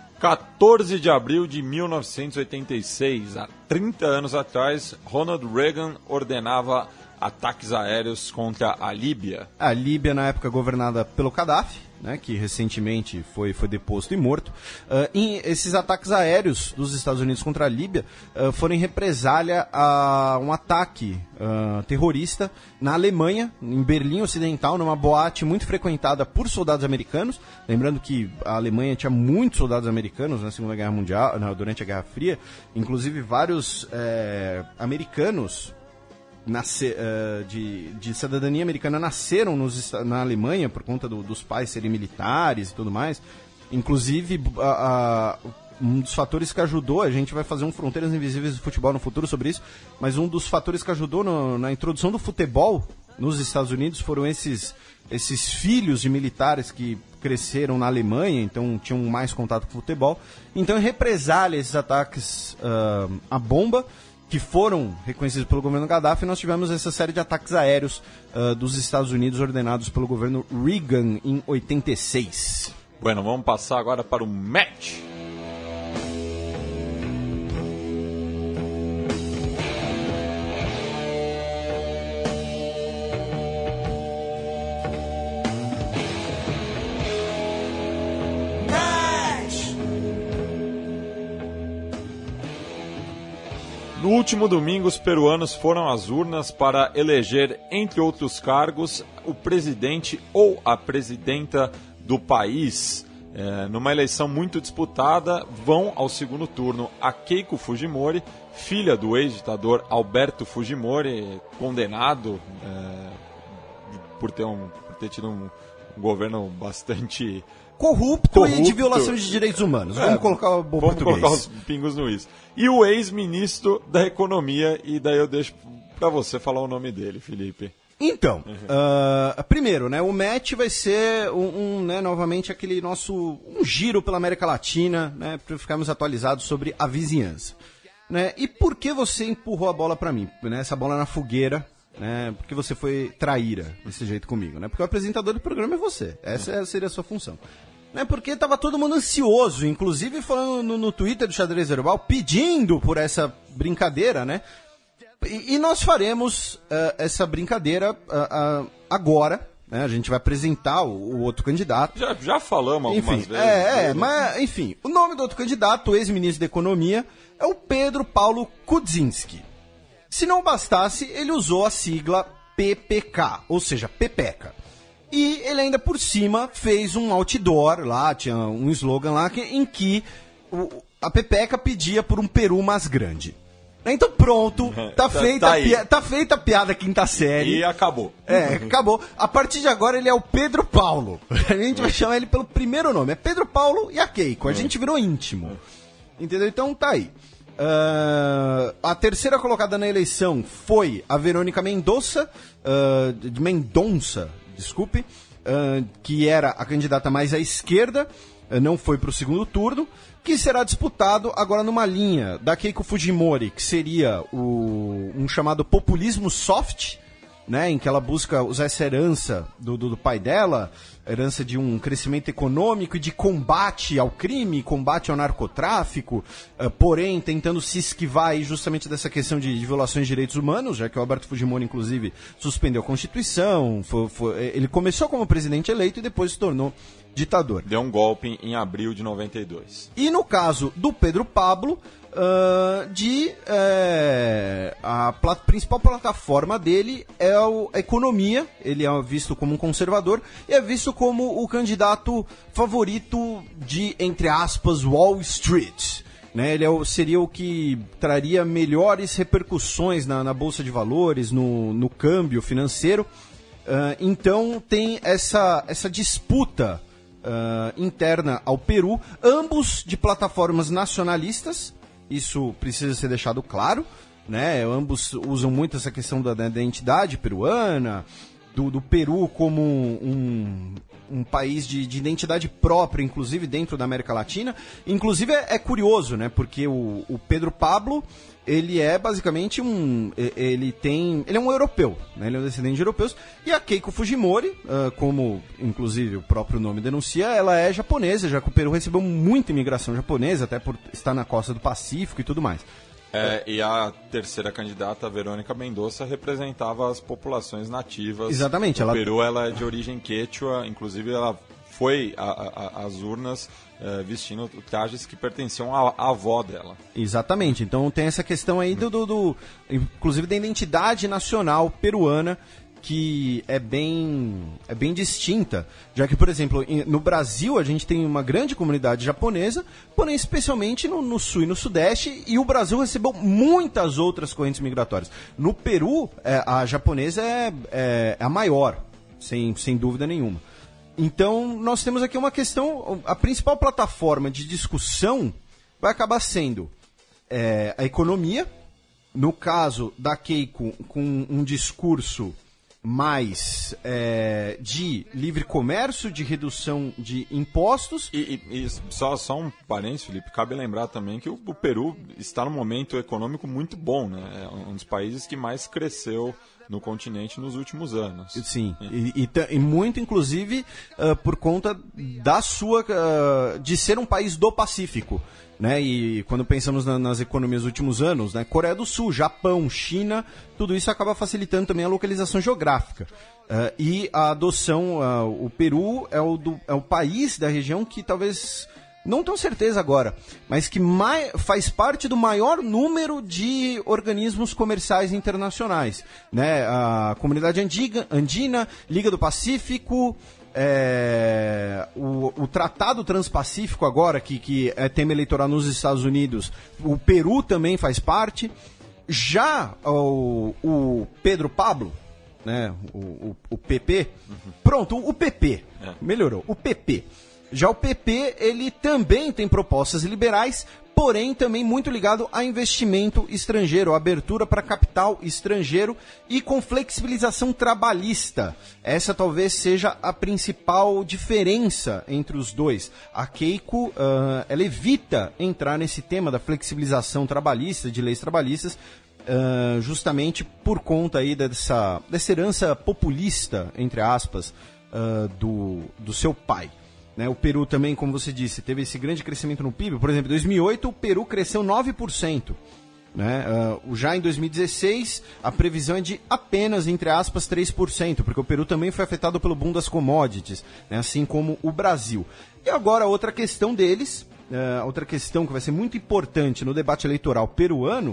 14 de abril de 1986, há 30 anos atrás, Ronald Reagan ordenava ataques aéreos contra a Líbia. A Líbia, na época, governada pelo Gaddafi, né, que recentemente foi deposto e morto. Esses ataques aéreos dos Estados Unidos contra a Líbia foram em represália a um ataque terrorista na Alemanha, em Berlim Ocidental, numa boate muito frequentada por soldados americanos. Lembrando que a Alemanha tinha muitos soldados americanos na Segunda Guerra Mundial, durante a Guerra Fria, inclusive vários americanos de cidadania americana nasceram na Alemanha por conta dos pais serem militares e tudo mais. Inclusive, um dos fatores que ajudou, a gente vai fazer um Fronteiras Invisíveis do Futebol no futuro sobre isso, mas um dos fatores que ajudou na introdução do futebol nos Estados Unidos foram esses filhos de militares que cresceram na Alemanha, então tinham mais contato com o futebol. Então, em represália a esses ataques à bomba, que foram reconhecidos pelo governo Gaddafi, nós tivemos essa série de ataques aéreos dos Estados Unidos ordenados pelo governo Reagan em 86. Bueno, vamos passar agora para o match. No último domingo, os peruanos foram às urnas para eleger, entre outros cargos, o presidente ou a presidenta do país. Numa eleição muito disputada, vão ao segundo turno a Keiko Fujimori, filha do ex-ditador Alberto Fujimori, condenado por ter tido um governo bastante... Corrupto e de violação de direitos humanos. Vamos colocar o bom português. Vamos colocar os pingos no is. E o ex-ministro da Economia, e daí eu deixo para você falar o nome dele, Felipe. Então, primeiro, né, o match vai ser novamente aquele nosso giro pela América Latina, né, para ficarmos atualizados sobre a vizinhança. Né? E por que você empurrou a bola para mim? Né, essa bola na fogueira, né, porque você foi traíra desse jeito comigo, né? Porque o apresentador do programa é você. Essa seria a sua função. Né, porque estava todo mundo ansioso, inclusive falando no Twitter do Xadrez Verbal, pedindo por essa brincadeira, né? E nós faremos essa brincadeira agora, né? A gente vai apresentar o outro candidato. Já falamos algumas vezes. Mas, enfim, o nome do outro candidato, o ex-ministro da Economia, é o Pedro Paulo Kuczynski. Se não bastasse, ele usou a sigla PPK, ou seja, Pepeca. E ele ainda por cima fez um outdoor lá, tinha um slogan lá em que a Pepeca pedia por um Peru mais grande. Então pronto, tá feita a piada quinta série. E acabou. Acabou. A partir de agora ele é o Pedro Paulo. A gente vai chamar ele pelo primeiro nome. É Pedro Paulo e a Keiko. A gente virou íntimo. Entendeu? Então tá aí. A terceira colocada na eleição foi a Verônica Mendonça, que era a candidata mais à esquerda, não foi para o segundo turno, que será disputado agora numa linha da Keiko Fujimori, que seria um chamado populismo soft, né, em que ela busca usar essa herança do pai dela, herança de um crescimento econômico e de combate ao crime, combate ao narcotráfico, porém tentando se esquivar aí justamente dessa questão de violações de direitos humanos, já que o Alberto Fujimori, inclusive, suspendeu a Constituição, ele começou como presidente eleito e depois se tornou ditador. Deu um golpe em abril de 92. E no caso do Pedro Pablo, a principal plataforma dele é a economia. Ele é visto como um conservador e é visto como o candidato favorito de, entre aspas, Wall Street. Né? Ele seria o que traria melhores repercussões na Bolsa de Valores, no câmbio financeiro. Então tem essa disputa interna ao Peru, ambos de plataformas nacionalistas. Isso precisa ser deixado claro, né? Ambos usam muito essa questão da identidade peruana, do Peru como um país de identidade própria, inclusive dentro da América Latina. Inclusive é curioso, né? Porque o Pedro Pablo, ele é basicamente ele é um europeu, né? Ele é um descendente de europeus. E a Keiko Fujimori, como inclusive o próprio nome denuncia, ela é japonesa, já que o Peru recebeu muita imigração japonesa, até por estar na costa do Pacífico e tudo mais. E a terceira candidata, a Verônica Mendonça, representava as populações nativas. Exatamente. No Peru ela é de origem quechua, inclusive ela foi às urnas vestindo trajes que pertenciam à avó dela. Exatamente. Então tem essa questão aí inclusive da identidade nacional peruana, que é bem distinta, já que, por exemplo, no Brasil a gente tem uma grande comunidade japonesa, porém especialmente no sul e no sudeste, e o Brasil recebeu muitas outras correntes migratórias. No Peru, a japonesa é a maior, sem dúvida nenhuma. Então nós temos aqui uma questão, a principal plataforma de discussão vai acabar sendo a economia, no caso da Keiko com um discurso mais de livre comércio, de redução de impostos. E só um parênteses, Felipe, cabe lembrar também que o Peru está num momento econômico muito bom, né? É um dos países que mais cresceu no continente nos últimos anos. Sim, e muito inclusive por conta da sua de ser um país do Pacífico, né? E quando pensamos nas economias dos últimos anos, né? Coreia do Sul, Japão, China, tudo isso acaba facilitando também a localização geográfica. E a adoção, o Peru é o país da região que talvez, não tenho certeza agora, mas que faz parte do maior número de organismos comerciais internacionais, né? A Comunidade Andina, Liga do Pacífico, o Tratado Transpacífico agora, que é tema eleitoral nos Estados Unidos, o Peru também faz parte. Já o Pedro Pablo, né? O PP, pronto, o PP, melhorou, o PP. Já o PP, ele também tem propostas liberais, porém também muito ligado a investimento estrangeiro, abertura para capital estrangeiro e com flexibilização trabalhista. Essa talvez seja a principal diferença entre os dois. A Keiko, ela evita entrar nesse tema da flexibilização trabalhista, de leis trabalhistas, justamente por conta aí dessa herança populista, entre aspas, do seu pai. Né, o Peru também, como você disse, teve esse grande crescimento no PIB. Por exemplo, em 2008 o Peru cresceu 9%. Né? Já em 2016 a previsão é de apenas, entre aspas, 3%, porque o Peru também foi afetado pelo boom das commodities, né? Assim como o Brasil. E agora outra questão deles, outra questão que vai ser muito importante no debate eleitoral peruano,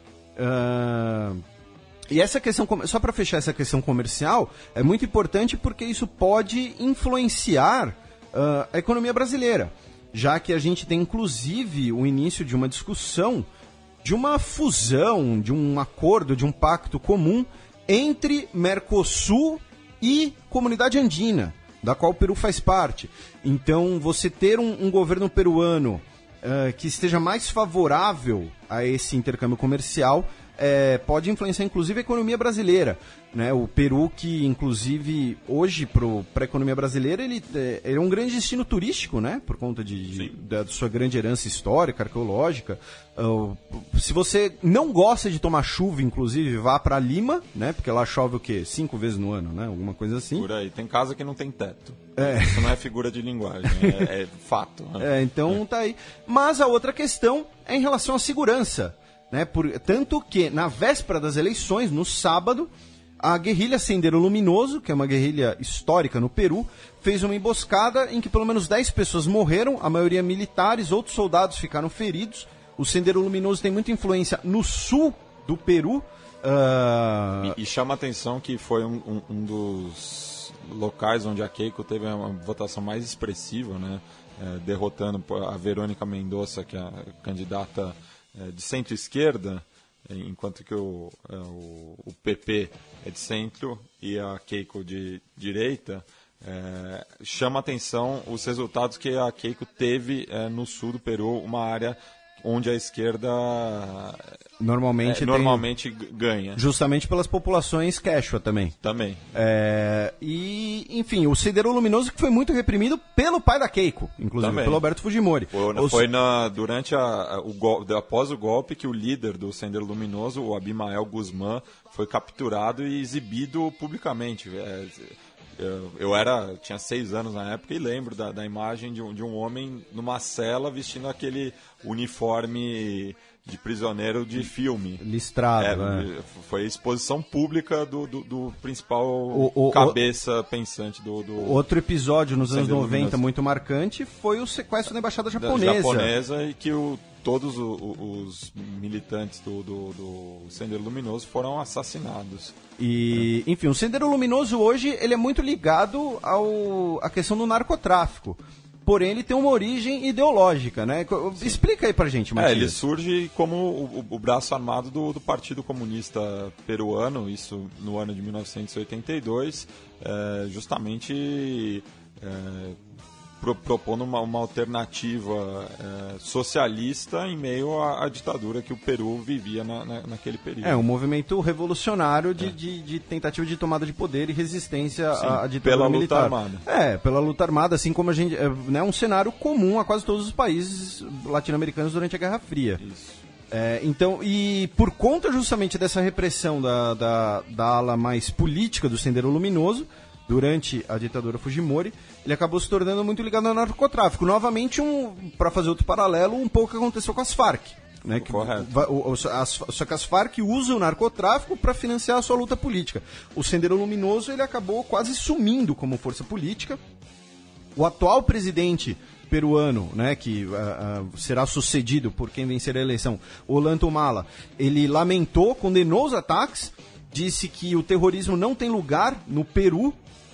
e essa questão, só para fechar essa questão comercial, é muito importante porque isso pode influenciar a economia brasileira, já que a gente tem inclusive o início de uma discussão, de uma fusão, de um acordo, de um pacto comum entre Mercosul e Comunidade Andina, da qual o Peru faz parte. Então, você ter um governo peruano que esteja mais favorável a esse intercâmbio comercial pode influenciar inclusive a economia brasileira, né? O Peru, que inclusive hoje para a economia brasileira ele é um grande destino turístico, né? Por conta da sua grande herança histórica, arqueológica. Se você não gosta de tomar chuva, inclusive, vá para Lima, né? Porque lá chove o quê? 5 vezes no ano, né? Alguma coisa assim. Por aí, tem casa que não tem teto. Isso não é figura de linguagem, é fato. Né? Então tá aí. Mas a outra questão é em relação à segurança. Né? Tanto que, na véspera das eleições, no sábado, a guerrilha Sendero Luminoso, que é uma guerrilha histórica no Peru, fez uma emboscada em que pelo menos 10 pessoas morreram, a maioria militares, outros soldados ficaram feridos. O Sendero Luminoso tem muita influência no sul do Peru. E chama a atenção que foi um dos locais onde a Keiko teve uma votação mais expressiva, né? Derrotando a Verônica Mendonça, que é a candidata de centro-esquerda, enquanto que o PP é de centro e a Keiko de direita. Chama atenção os resultados que a Keiko teve no sul do Peru, uma área onde a esquerda normalmente ganha. Justamente pelas populações quechua também. Também. E, enfim, o Sendero Luminoso que foi muito reprimido pelo pai da Keiko, inclusive, também. pelo Alberto Fujimori. Foi durante após o golpe que o líder do Sendero Luminoso, o Abimael Guzmán, foi capturado e exibido publicamente. Eu tinha 6 anos na época e lembro da imagem de um homem numa cela vestindo aquele uniforme de prisioneiro de filme. Listrado, Foi a exposição pública do principal cabeça pensante do... Outro episódio nos anos 90 muito marcante foi o sequestro da embaixada japonesa. E que todos os militantes do Sendero Luminoso foram assassinados. E, enfim, o Sendero Luminoso hoje ele é muito ligado à questão do narcotráfico. Porém, ele tem uma origem ideológica, né? Sim. Explica aí pra gente, Matias. Ele surge como o braço armado do Partido Comunista Peruano, isso no ano de 1982, justamente propondo uma alternativa socialista em meio à ditadura que o Peru vivia naquele período. Um movimento revolucionário de tentativa de tomada de poder e resistência à ditadura militar. Pela luta armada. Pela luta armada, assim como a gente... um cenário comum a quase todos os países latino-americanos durante a Guerra Fria. Isso. Então, e por conta justamente dessa repressão da ala mais política do Sendero Luminoso, durante a ditadura Fujimori, ele acabou se tornando muito ligado ao narcotráfico. Novamente, para fazer outro paralelo, um pouco que aconteceu com as Farc. Né, Correto. Só que as Farc usam o narcotráfico para financiar a sua luta política. O Sendero Luminoso ele acabou quase sumindo como força política. O atual presidente peruano, né, que será sucedido por quem vencer a eleição, Ollanta Humala, ele lamentou, condenou os ataques, disse que o terrorismo não tem lugar no Peru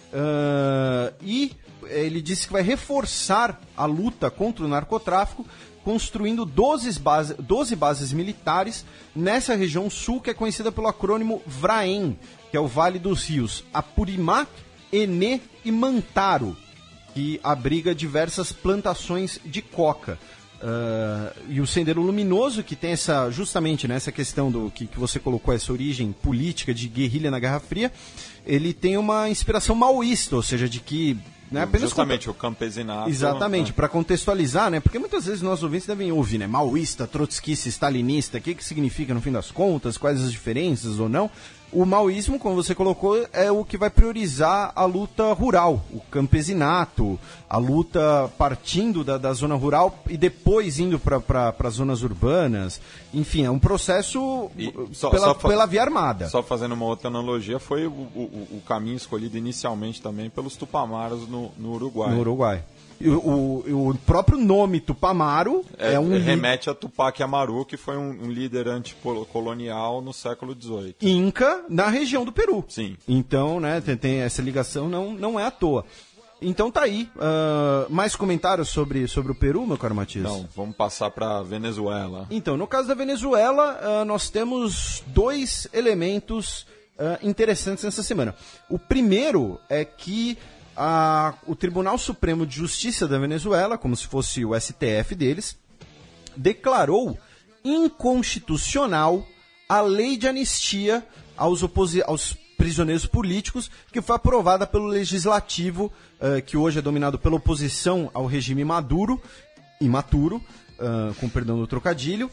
e ele disse que vai reforçar a luta contra o narcotráfico, construindo 12 bases militares nessa região sul que é conhecida pelo acrônimo VRAEM, que é o Vale dos Rios Apurimac, Ené e Mantaro, que abriga diversas plantações de coca. E o Sendero Luminoso, que tem justamente essa questão do que você colocou, essa origem política de guerrilha na Guerra Fria, ele tem uma inspiração maoísta, ou seja, de que... Justamente o campesinato. Exatamente, para contextualizar, né? Porque muitas vezes nossos ouvintes devem ouvir, né? Maoísta, trotskista, stalinista, o que significa no fim das contas, quais as diferenças ou não. O maoísmo, como você colocou, é o que vai priorizar a luta rural, o campesinato, a luta partindo da zona rural e depois indo para as zonas urbanas. Enfim, é um processo pela via armada. Só fazendo uma outra analogia, foi o caminho escolhido inicialmente também pelos Tupamaros no Uruguai. No Uruguai. O próprio nome Tupamaro remete a Tupac Amaru, que foi um líder anticolonial no século XVIII. Inca, na região do Peru. Sim. Então, né, tem essa ligação, não é à toa. Então tá aí. Mais comentários sobre o Peru, meu caro Matias? Não, vamos passar para Venezuela. Então, no caso da Venezuela, nós temos 2 elementos interessantes nessa semana. O primeiro é que o Tribunal Supremo de Justiça da Venezuela, como se fosse o STF deles, declarou inconstitucional a lei de anistia aos prisioneiros políticos, que foi aprovada pelo Legislativo, que hoje é dominado pela oposição ao regime imaturo, com perdão do trocadilho,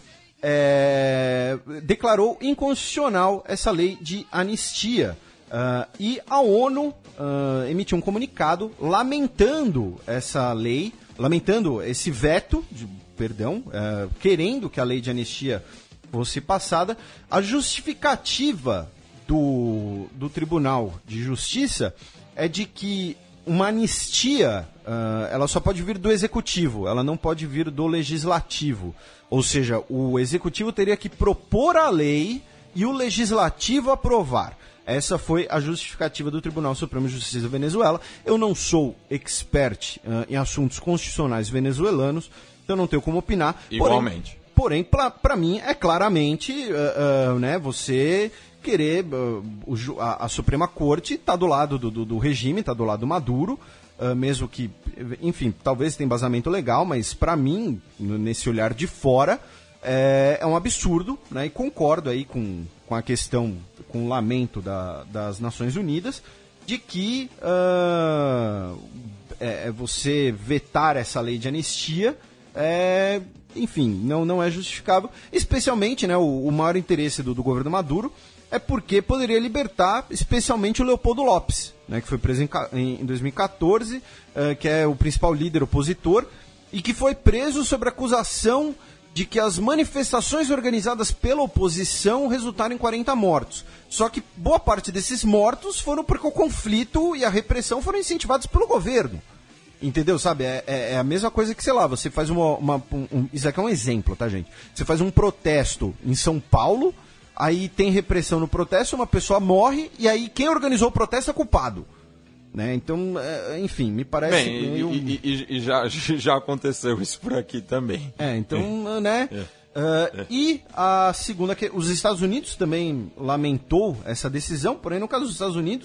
declarou inconstitucional essa lei de anistia. E a ONU emitiu um comunicado lamentando essa lei, lamentando esse veto, querendo que a lei de anistia fosse passada. A justificativa do Tribunal de Justiça é de que uma anistia ela só pode vir do Executivo, ela não pode vir do Legislativo. Ou seja, o Executivo teria que propor a lei e o Legislativo aprovar. Essa foi a justificativa do Tribunal Supremo de Justiça da Venezuela. Eu não sou expert em assuntos constitucionais venezuelanos, então não tenho como opinar. Igualmente. Porém, para mim, é claramente né, você querer... a Suprema Corte está do lado do regime, está do lado do Maduro, mesmo que, enfim, talvez tenha embasamento legal, mas para mim, nesse olhar de fora, é um absurdo, né, e concordo aí com a questão, com o lamento das Nações Unidas, de que você vetar essa lei de anistia, enfim, não é justificável, especialmente, né, o maior interesse do governo Maduro é porque poderia libertar especialmente o Leopoldo Lopes, né, que foi preso em 2014, que é o principal líder opositor, e que foi preso sob acusação de que as manifestações organizadas pela oposição resultaram em 40 mortos. Só que boa parte desses mortos foram porque o conflito e a repressão foram incentivados pelo governo. Entendeu? Sabe? É a mesma coisa que, sei lá, você faz isso aqui é um exemplo, tá, gente? Você faz um protesto em São Paulo, aí tem repressão no protesto, uma pessoa morre, e aí quem organizou o protesto é culpado. Né? Então, enfim, me parece... Bem, e já aconteceu isso por aqui também. Então, né? E a segunda, que os Estados Unidos também lamentou essa decisão, porém, no caso dos Estados Unidos,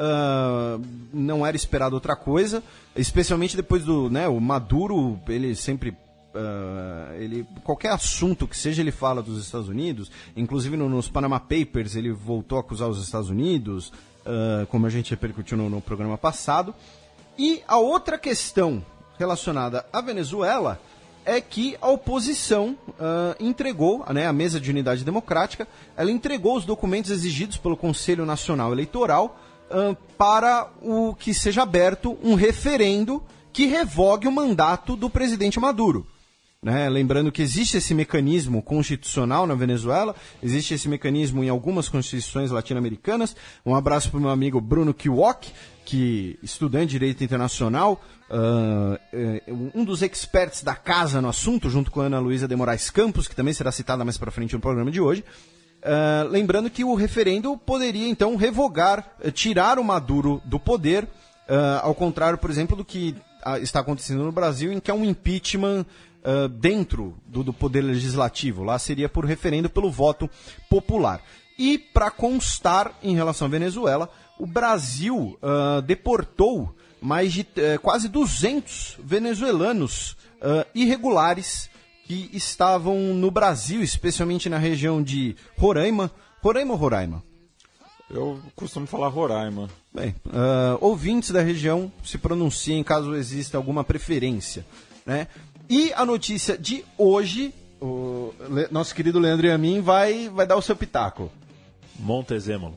não era esperado outra coisa, especialmente depois do, né, o Maduro, ele sempre... qualquer assunto que seja, ele fala dos Estados Unidos, inclusive nos Panama Papers ele voltou a acusar os Estados Unidos, como a gente repercutiu no programa passado. E a outra questão relacionada à Venezuela é que a oposição entregou, né, a Mesa de Unidade Democrática, ela entregou os documentos exigidos pelo Conselho Nacional Eleitoral para o que seja aberto um referendo que revogue o mandato do presidente Maduro. Né? Lembrando que existe esse mecanismo constitucional na Venezuela, existe esse mecanismo em algumas constituições latino-americanas. Um abraço para o meu amigo Bruno Kiwok, que estudante de Direito Internacional, um dos experts da casa no assunto, junto com a Ana Luísa de Moraes Campos, que também será citada mais para frente no programa de hoje. Lembrando que o referendo poderia, então, revogar, tirar o Maduro do poder, ao contrário, por exemplo, do que está acontecendo no Brasil, em que é um impeachment dentro do poder legislativo. Lá seria por referendo pelo voto popular. E, para constar, em relação à Venezuela, o Brasil deportou mais de quase 200 venezuelanos irregulares que estavam no Brasil, especialmente na região de Roraima. Roraima ou Roraima? Eu costumo falar Roraima. Bem, ouvintes da região se pronunciem caso exista alguma preferência, né? E a notícia de hoje, o nosso querido Leandro Yamin vai dar o seu pitaco. Montezemolo.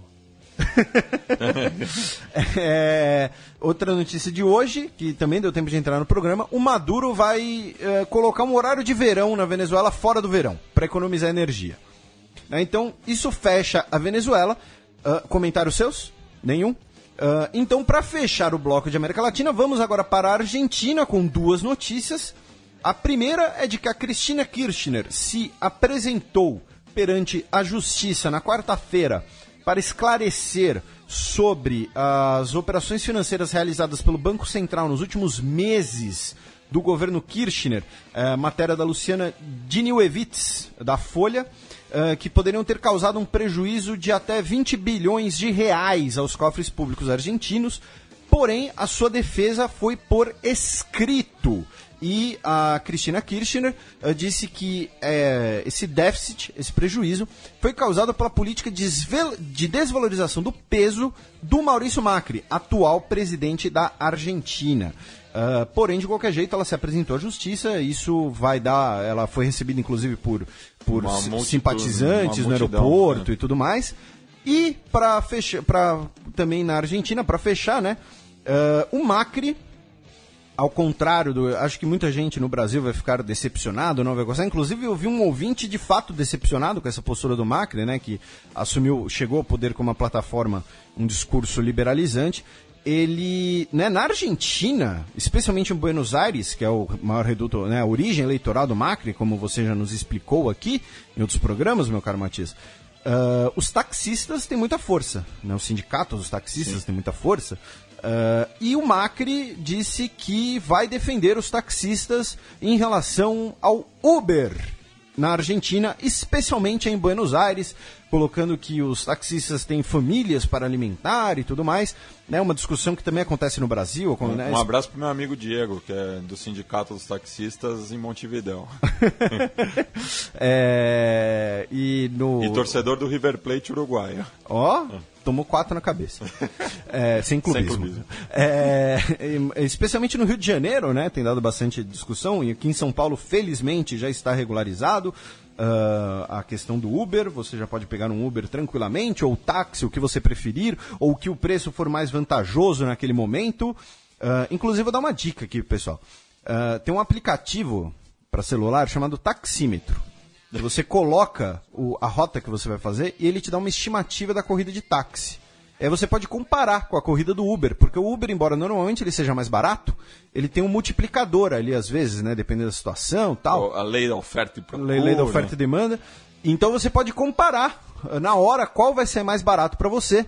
Outra notícia de hoje, que também deu tempo de entrar no programa, o Maduro vai colocar um horário de verão na Venezuela fora do verão, para economizar energia. Então, isso fecha a Venezuela. Comentários seus? Nenhum? Então, para fechar o bloco de América Latina, vamos agora para a Argentina com duas notícias. A primeira é de que a Cristina Kirchner se apresentou perante a justiça na quarta-feira para esclarecer sobre as operações financeiras realizadas pelo Banco Central nos últimos meses do governo Kirchner, matéria da Luciana Diniewicz, da Folha, que poderiam ter causado um prejuízo de até 20 bilhões de reais aos cofres públicos argentinos, porém a sua defesa foi por escrito. E a Cristina Kirchner disse que esse déficit, esse prejuízo, foi causado pela política de desvalorização do peso do Maurício Macri, atual presidente da Argentina. Porém, de qualquer jeito, ela se apresentou à justiça, isso vai dar... Ela foi recebida, inclusive, por simpatizantes no aeroporto, né? E tudo mais. E, também na Argentina, para fechar, né, o Macri... Ao contrário, acho que muita gente no Brasil vai ficar decepcionado, não vai gostar. Inclusive, eu vi um ouvinte de fato decepcionado com essa postura do Macri, né, que chegou ao poder com uma plataforma, um discurso liberalizante. Ele, né, na Argentina, especialmente em Buenos Aires, que é o maior reduto, né, a origem eleitoral do Macri, como você já nos explicou aqui em outros programas, meu caro Matias, os taxistas têm muita força, né, os sindicatos dos taxistas têm muita força. E o Macri disse que vai defender os taxistas em relação ao Uber na Argentina, especialmente em Buenos Aires, colocando que os taxistas têm famílias para alimentar e tudo mais. Né, uma discussão que também acontece no Brasil. Um abraço para o meu amigo Diego, que é do Sindicato dos Taxistas em Montevidéu. E torcedor do River Plate uruguaio. Tomou 4 na cabeça. Sem clubismo. Especialmente no Rio de Janeiro, né, tem dado bastante discussão, e aqui em São Paulo, felizmente, já está regularizado a questão do Uber. Você já pode pegar um Uber tranquilamente, ou táxi, o que você preferir, ou o que o preço for mais vantajoso naquele momento. Inclusive, vou dar uma dica aqui, pessoal. Tem um aplicativo para celular chamado Taxímetro. Você coloca a rota que você vai fazer e ele te dá uma estimativa da corrida de táxi. Aí você pode comparar com a corrida do Uber, porque o Uber, embora normalmente ele seja mais barato, ele tem um multiplicador ali às vezes, né, dependendo da situação, tal. A lei da oferta e procura. Lei da oferta e demanda. Então você pode comparar na hora qual vai ser mais barato para você.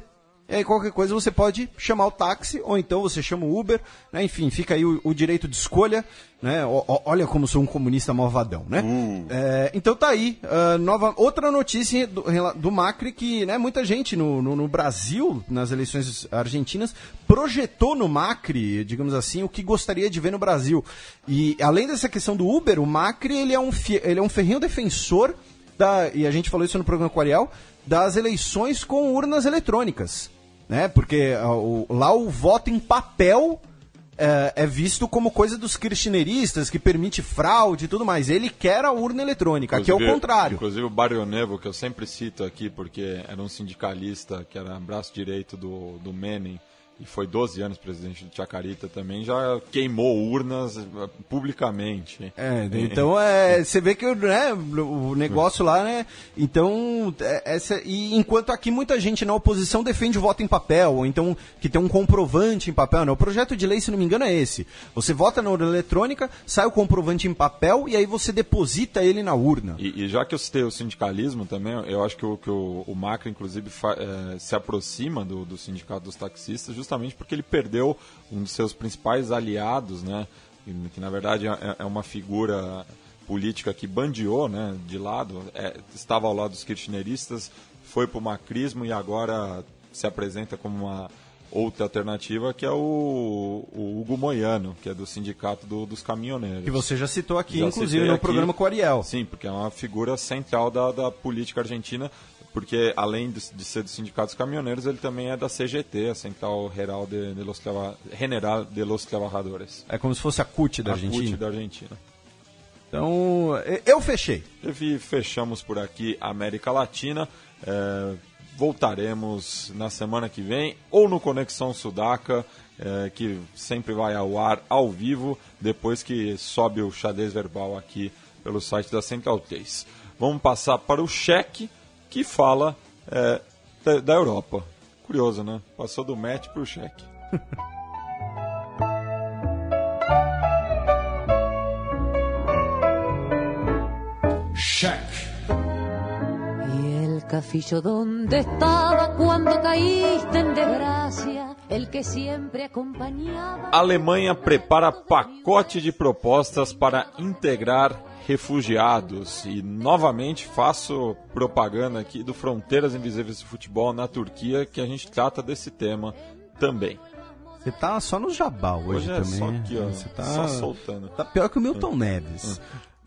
E aí qualquer coisa você pode chamar o táxi, ou então você chama o Uber, né? Enfim, fica aí o direito de escolha, né? Olha como sou um comunista malvadão, né? Então tá aí, outra notícia do Macri que, né, muita gente no Brasil, nas eleições argentinas, projetou no Macri, digamos assim, o que gostaria de ver no Brasil. E além dessa questão do Uber, o Macri ele é um ferrenho defensor e a gente falou isso no programa com o Ariel, das eleições com urnas eletrônicas. Né? Porque lá o voto em papel é visto como coisa dos kirchneristas, que permite fraude e tudo mais. Ele quer a urna eletrônica, aqui é o contrário. Inclusive o Barrionevo, que eu sempre cito aqui, porque era um sindicalista que era braço direito do Menem, e foi 12 anos presidente do Chacarita também, já queimou urnas publicamente. Então você vê que né, o negócio lá, né? Então, e enquanto aqui muita gente na oposição defende o voto em papel, ou então que tem um comprovante em papel, né? O projeto de lei, se não me engano, é esse. Você vota na urna eletrônica, sai o comprovante em papel e aí você deposita ele na urna. E já que eu citei o sindicalismo também, eu acho que o Macri, inclusive, se aproxima do sindicato dos taxistas, justamente porque ele perdeu um dos seus principais aliados, né, que na verdade é uma figura política que bandeou, né, de lado, estava ao lado dos kirchneristas, foi para o macrismo e agora se apresenta como uma outra alternativa, que é o Hugo Moyano, que é do sindicato dos caminhoneiros. Que você já citou aqui, inclusive, no programa com o Ariel. Sim, porque é uma figura central da política argentina, porque além de ser dos sindicatos caminhoneiros, ele também é da CGT, a Central General de los Trabajadores. É como se fosse a CUT da Argentina. A CUT da Argentina. Então, eu fechei. Fechamos por aqui a América Latina. Voltaremos na semana que vem, ou no Conexão Sudaca, que sempre vai ao ar ao vivo, depois que sobe o xadrez verbal aqui pelo site da Central 3. Vamos passar para o cheque, que fala da Europa. Curioso, né? Passou do match para o cheque. Cheque. Cafillo, ¿dónde estaba cuando caíste en desgracia? El que siempre acompañaba. A Alemanha prepara pacote de propostas para integrar refugiados. E novamente faço propaganda aqui do Fronteiras Invisíveis do Futebol na Turquia, que a gente trata desse tema também. Você tá só no jabá hoje também. Só aqui, ó, você tá só soltando. Tá pior que o Milton Neves.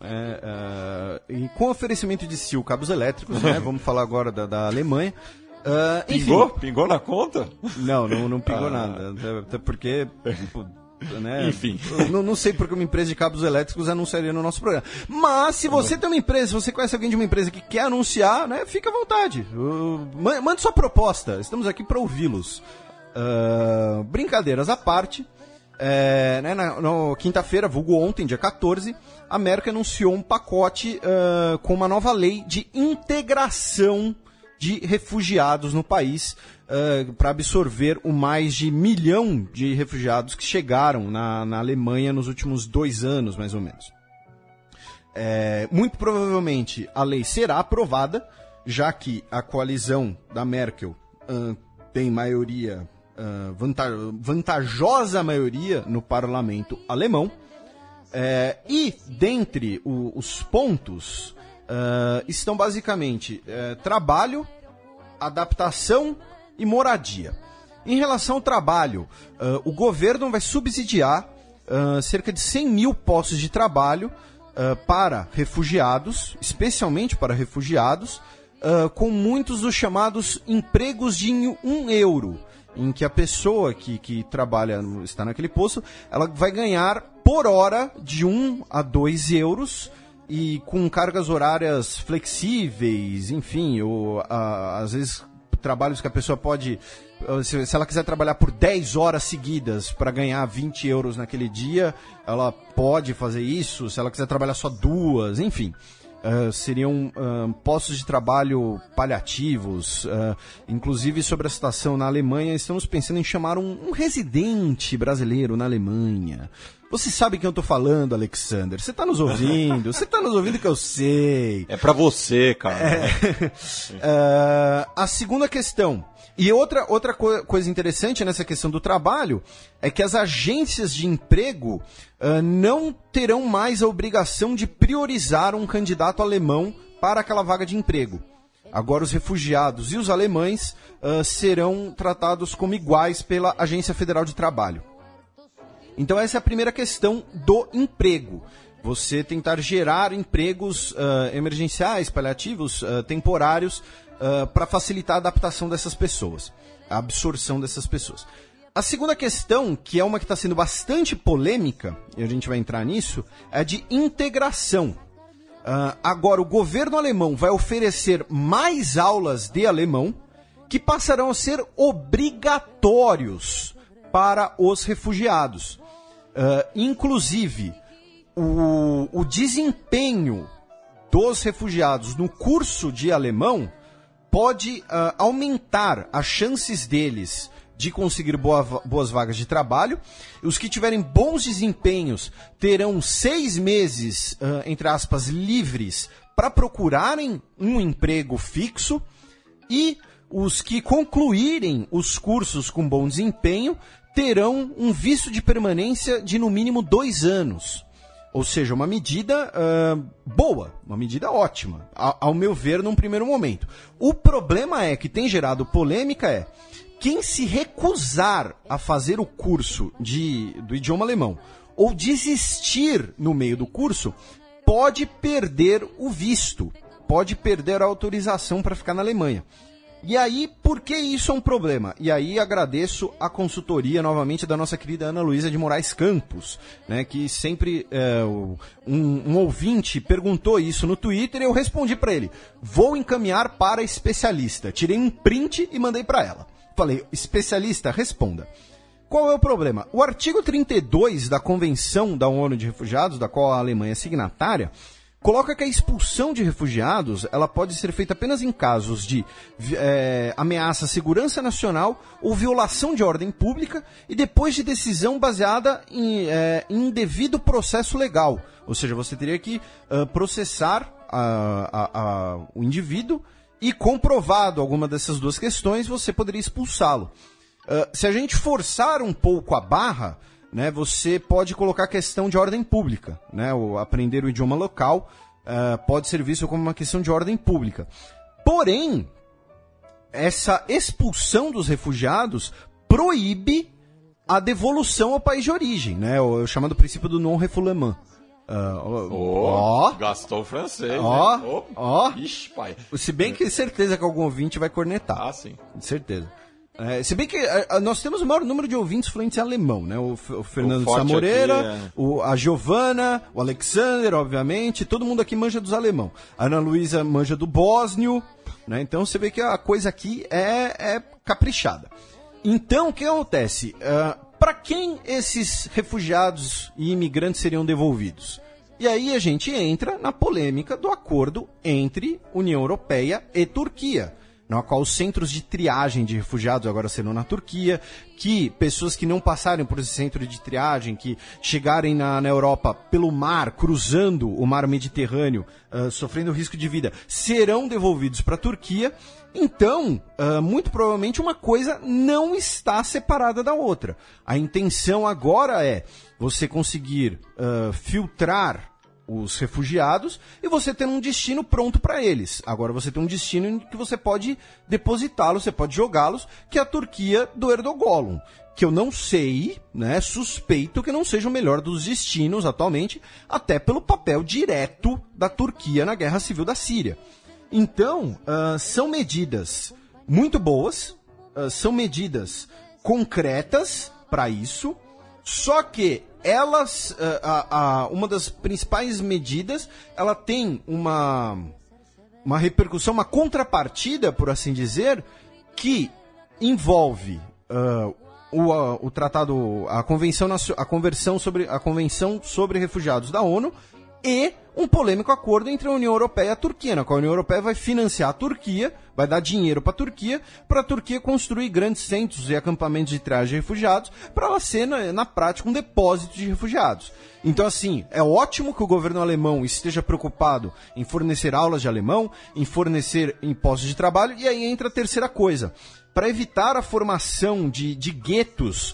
E com oferecimento de Sil cabos elétricos, né? Vamos falar agora da Alemanha. Pingou na conta? Não pingou nada. Até porque... Né? Enfim. Não sei porque uma empresa de cabos elétricos anunciaria no nosso programa. Mas se você tem uma empresa, se você conhece alguém de uma empresa que quer anunciar, né? Fica à vontade. Mande sua proposta. Estamos aqui para ouvi-los. Brincadeiras à parte. Na quinta-feira, vulgo ontem, dia 14, a Merkel anunciou um pacote com uma nova lei de integração de refugiados no país para absorver o mais de 1 milhão de refugiados que chegaram na Alemanha nos últimos 2 anos, mais ou menos. Muito provavelmente a lei será aprovada, já que a coalizão da Merkel tem maioria... vantajosa maioria no parlamento alemão, e dentre os pontos estão basicamente trabalho, adaptação e moradia. Em relação ao trabalho, o governo vai subsidiar cerca de 100 mil postos de trabalho para refugiados, especialmente para refugiados, com muitos dos chamados empregos de €1, em que a pessoa que trabalha, está naquele posto, ela vai ganhar por hora de 1 a 2 euros e com cargas horárias flexíveis, enfim, ou às vezes trabalhos que a pessoa pode, se ela quiser trabalhar por 10 horas seguidas para ganhar 20 euros naquele dia, ela pode fazer isso, se ela quiser trabalhar só 2, enfim. Seriam postos de trabalho paliativos. Inclusive, sobre a situação na Alemanha, estamos pensando em chamar um residente brasileiro na Alemanha. Você sabe quem eu tô falando, Alexander. Você tá nos ouvindo. Você tá nos ouvindo que eu sei. É pra você, cara. A segunda questão. E outra coisa interessante nessa questão do trabalho é que as agências de emprego não terão mais a obrigação de priorizar um candidato alemão para aquela vaga de emprego. Agora os refugiados e os alemães serão tratados como iguais pela Agência Federal de Trabalho. Então essa é a primeira questão do emprego. Você tentar gerar empregos emergenciais, paliativos, temporários, para facilitar a adaptação dessas pessoas, a absorção dessas pessoas. A segunda questão, que é uma que está sendo bastante polêmica, e a gente vai entrar nisso, é de integração. Agora, o governo alemão vai oferecer mais aulas de alemão que passarão a ser obrigatórios para os refugiados. Inclusive, o desempenho dos refugiados no curso de alemão pode aumentar as chances deles de conseguir boas vagas de trabalho. Os que tiverem bons desempenhos terão 6 meses, entre aspas, livres para procurarem um emprego fixo, e os que concluírem os cursos com bom desempenho terão um visto de permanência de no mínimo 2 anos. Ou seja, uma medida boa, uma medida ótima, ao meu ver, num primeiro momento. O problema que tem gerado polêmica quem se recusar a fazer o curso do idioma alemão ou desistir no meio do curso pode perder o visto, pode perder a autorização para ficar na Alemanha. E aí, por que isso é um problema? E aí agradeço a consultoria novamente da nossa querida Ana Luísa de Moraes Campos, né, que sempre um ouvinte perguntou isso no Twitter e eu respondi para ele: vou encaminhar para especialista. Tirei um print e mandei para ela. Falei: especialista, responda. Qual é o problema? O artigo 32 da Convenção da ONU de Refugiados, da qual a Alemanha é signatária, coloca que a expulsão de refugiados ela pode ser feita apenas em casos de ameaça à segurança nacional ou violação de ordem pública e depois de decisão baseada em devido processo legal. Ou seja, você teria que processar o indivíduo e, comprovado alguma dessas duas questões, você poderia expulsá-lo. Se a gente forçar um pouco a barra, né, você pode colocar a questão de ordem pública, né, aprender o idioma local pode ser visto como uma questão de ordem pública. Porém, essa expulsão dos refugiados proíbe a devolução ao país de origem, né, o chamado princípio do non-refoulement. Gastou o francês. Ixi, pai. Se bem que certeza que algum ouvinte vai cornetar. Ah, sim. Certeza. Se bem que nós temos o maior número de ouvintes fluentes em alemão, né? O Fernando Samoreira, a Giovana, o Alexander, obviamente, todo mundo aqui manja dos alemão. A Ana Luísa manja do bósnio, né? Então você vê que a coisa aqui é caprichada. Então, o que acontece? Para quem esses refugiados e imigrantes seriam devolvidos? E aí a gente entra na polêmica do acordo entre União Europeia e Turquia, na qual os centros de triagem de refugiados agora serão na Turquia, que pessoas que não passarem por esse centro de triagem, que chegarem na Europa pelo mar, cruzando o mar Mediterrâneo, sofrendo risco de vida, serão devolvidos para a Turquia. Então, muito provavelmente uma coisa não está separada da outra. A intenção agora é você conseguir filtrar os refugiados e você ter um destino pronto para eles. Agora você tem um destino em que você pode depositá-los, você pode jogá-los, que é a Turquia do Erdogan, que eu não sei, né, suspeito que não seja o melhor dos destinos atualmente, até pelo papel direto da Turquia na guerra civil da Síria. Então, são medidas muito boas, são medidas concretas para isso, só que elas, uma das principais medidas, ela tem uma repercussão, uma contrapartida, por assim dizer, que envolve o tratado, a Convenção sobre Refugiados da ONU e um polêmico acordo entre a União Europeia e a Turquia, na qual a União Europeia vai financiar a Turquia, vai dar dinheiro para a Turquia construir grandes centros e acampamentos de triagem de refugiados, para ela ser, na prática, um depósito de refugiados. Então, assim, é ótimo que o governo alemão esteja preocupado em fornecer aulas de alemão, em fornecer postos de trabalho, e aí entra a terceira coisa. Para evitar a formação de guetos,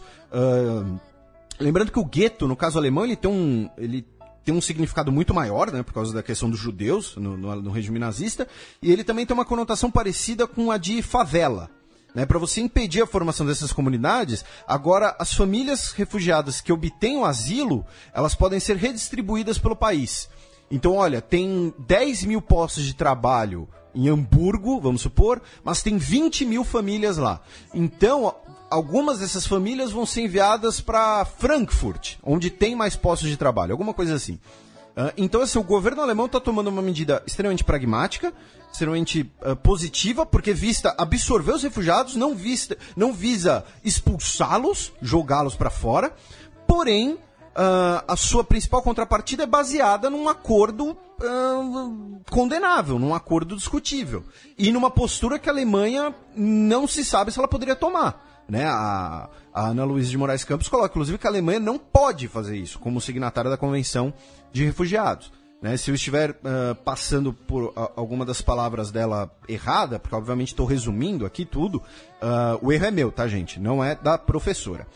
lembrando que o gueto, no caso alemão, ele tem um significado muito maior, né, por causa da questão dos judeus no regime nazista, e ele também tem uma conotação parecida com a de favela. Né, para você impedir a formação dessas comunidades, agora as famílias refugiadas que obtêm o asilo, elas podem ser redistribuídas pelo país. Então, olha, tem 10 mil postos de trabalho em Hamburgo, vamos supor, mas tem 20 mil famílias lá. Então, algumas dessas famílias vão ser enviadas para Frankfurt, onde tem mais postos de trabalho, alguma coisa assim. Então, assim, o governo alemão está tomando uma medida extremamente pragmática, extremamente positiva, porque vista absorver os refugiados, não visa expulsá-los, jogá-los para fora, porém, a sua principal contrapartida é baseada num acordo condenável, num acordo discutível, e numa postura que a Alemanha não se sabe se ela poderia tomar. Né? A Ana Luísa de Moraes Campos coloca, inclusive, que a Alemanha não pode fazer isso como signatária da Convenção de Refugiados. Né? Se eu estiver passando por alguma das palavras dela errada, porque obviamente estou resumindo aqui tudo, o erro é meu, tá, gente? Não é da professora.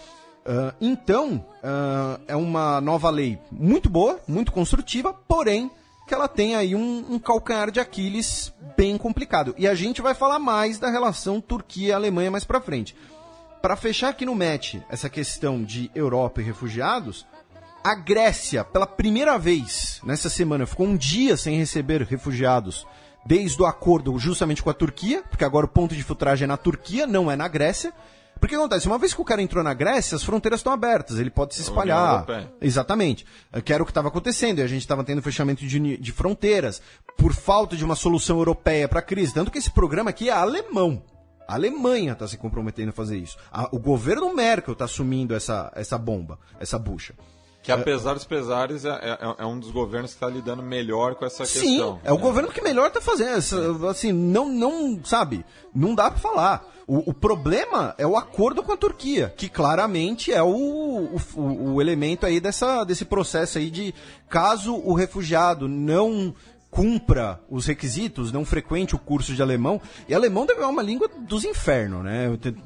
Então, é uma nova lei muito boa, muito construtiva, porém que ela tem aí um calcanhar de Aquiles bem complicado. E a gente vai falar mais da relação Turquia-Alemanha mais pra frente. Para fechar aqui no match essa questão de Europa e refugiados, a Grécia, pela primeira vez nessa semana, ficou um dia sem receber refugiados desde o acordo justamente com a Turquia, porque agora o ponto de filtragem é na Turquia, não é na Grécia. Porque acontece, uma vez que o cara entrou na Grécia, as fronteiras estão abertas, ele pode se espalhar. Exatamente. Que era o que estava acontecendo, e a gente estava tendo fechamento de fronteiras, por falta de uma solução europeia para a crise. Tanto que esse programa aqui é alemão. A Alemanha está se comprometendo a fazer isso. O governo Merkel está assumindo essa bomba, essa bucha. Que apesar dos pesares, é um dos governos que está lidando melhor com essa questão. Sim, é o governo que melhor está fazendo. Assim, não sabe, não dá para falar. O problema é o acordo com a Turquia, que claramente é o elemento aí desse processo aí de, caso o refugiado não cumpra os requisitos, não frequente o curso de alemão, e alemão deve ser uma língua dos infernos, né?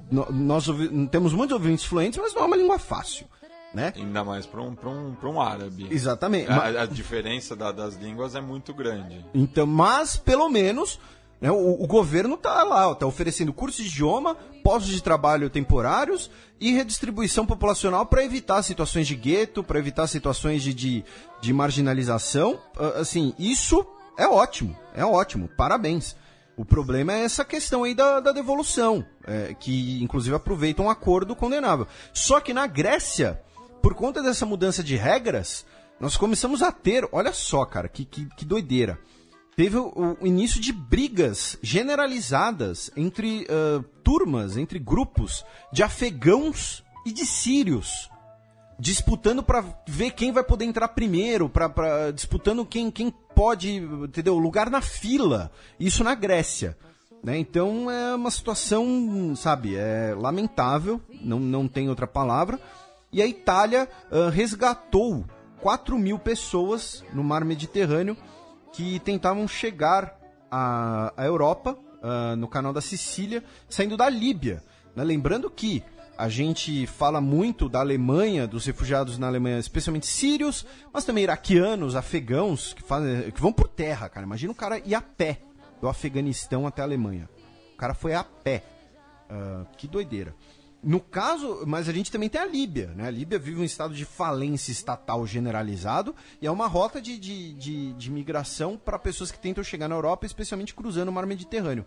Nós temos muitos ouvintes fluentes, mas não é uma língua fácil. Né? Ainda mais para um árabe. Exatamente. A diferença das línguas é muito grande. Então, mas, pelo menos, né, o governo está lá, está oferecendo cursos de idioma, postos de trabalho temporários e redistribuição populacional para evitar situações de gueto, para evitar situações de marginalização. Assim, isso é ótimo, parabéns. O problema é essa questão aí da devolução, que inclusive aproveita um acordo condenável. Só que na Grécia, por conta dessa mudança de regras, nós começamos a ter, olha só, cara, que doideira. Teve o início de brigas generalizadas entre turmas, entre grupos de afegãos e de sírios, disputando para ver quem vai poder entrar primeiro, disputando quem pode, entendeu, lugar na fila, isso na Grécia. Né? Então é uma situação, sabe, lamentável, não tem outra palavra. E a Itália resgatou 4 mil pessoas no mar Mediterrâneo que tentavam chegar à Europa, no canal da Sicília, saindo da Líbia. Né? Lembrando que a gente fala muito da Alemanha, dos refugiados na Alemanha, especialmente sírios, mas também iraquianos, afegãos, que vão por terra, cara. Imagina o cara ir a pé do Afeganistão até a Alemanha. O cara foi a pé. Que doideira. No caso, mas a gente também tem a Líbia, né? A Líbia vive um estado de falência estatal generalizado e é uma rota de migração para pessoas que tentam chegar na Europa, especialmente cruzando o mar Mediterrâneo.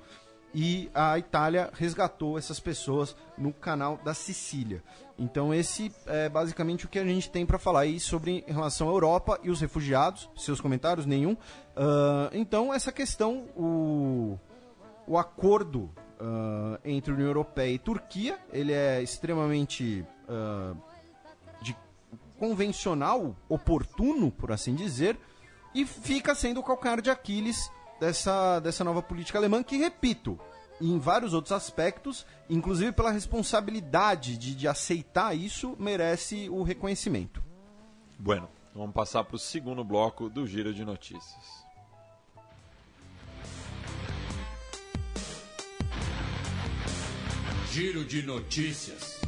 E a Itália resgatou essas pessoas no canal da Sicília. Então esse é basicamente o que a gente tem para falar aí sobre em relação à Europa e os refugiados. Seus comentários? Nenhum. Então essa questão, o acordo entre União Europeia e Turquia, ele é extremamente convencional, oportuno, por assim dizer, e fica sendo o calcanhar de Aquiles dessa nova política alemã, que, repito, em vários outros aspectos, inclusive pela responsabilidade de aceitar isso, merece o reconhecimento. Bueno, vamos passar para o segundo bloco do Giro de Notícias. Giro de Notícias.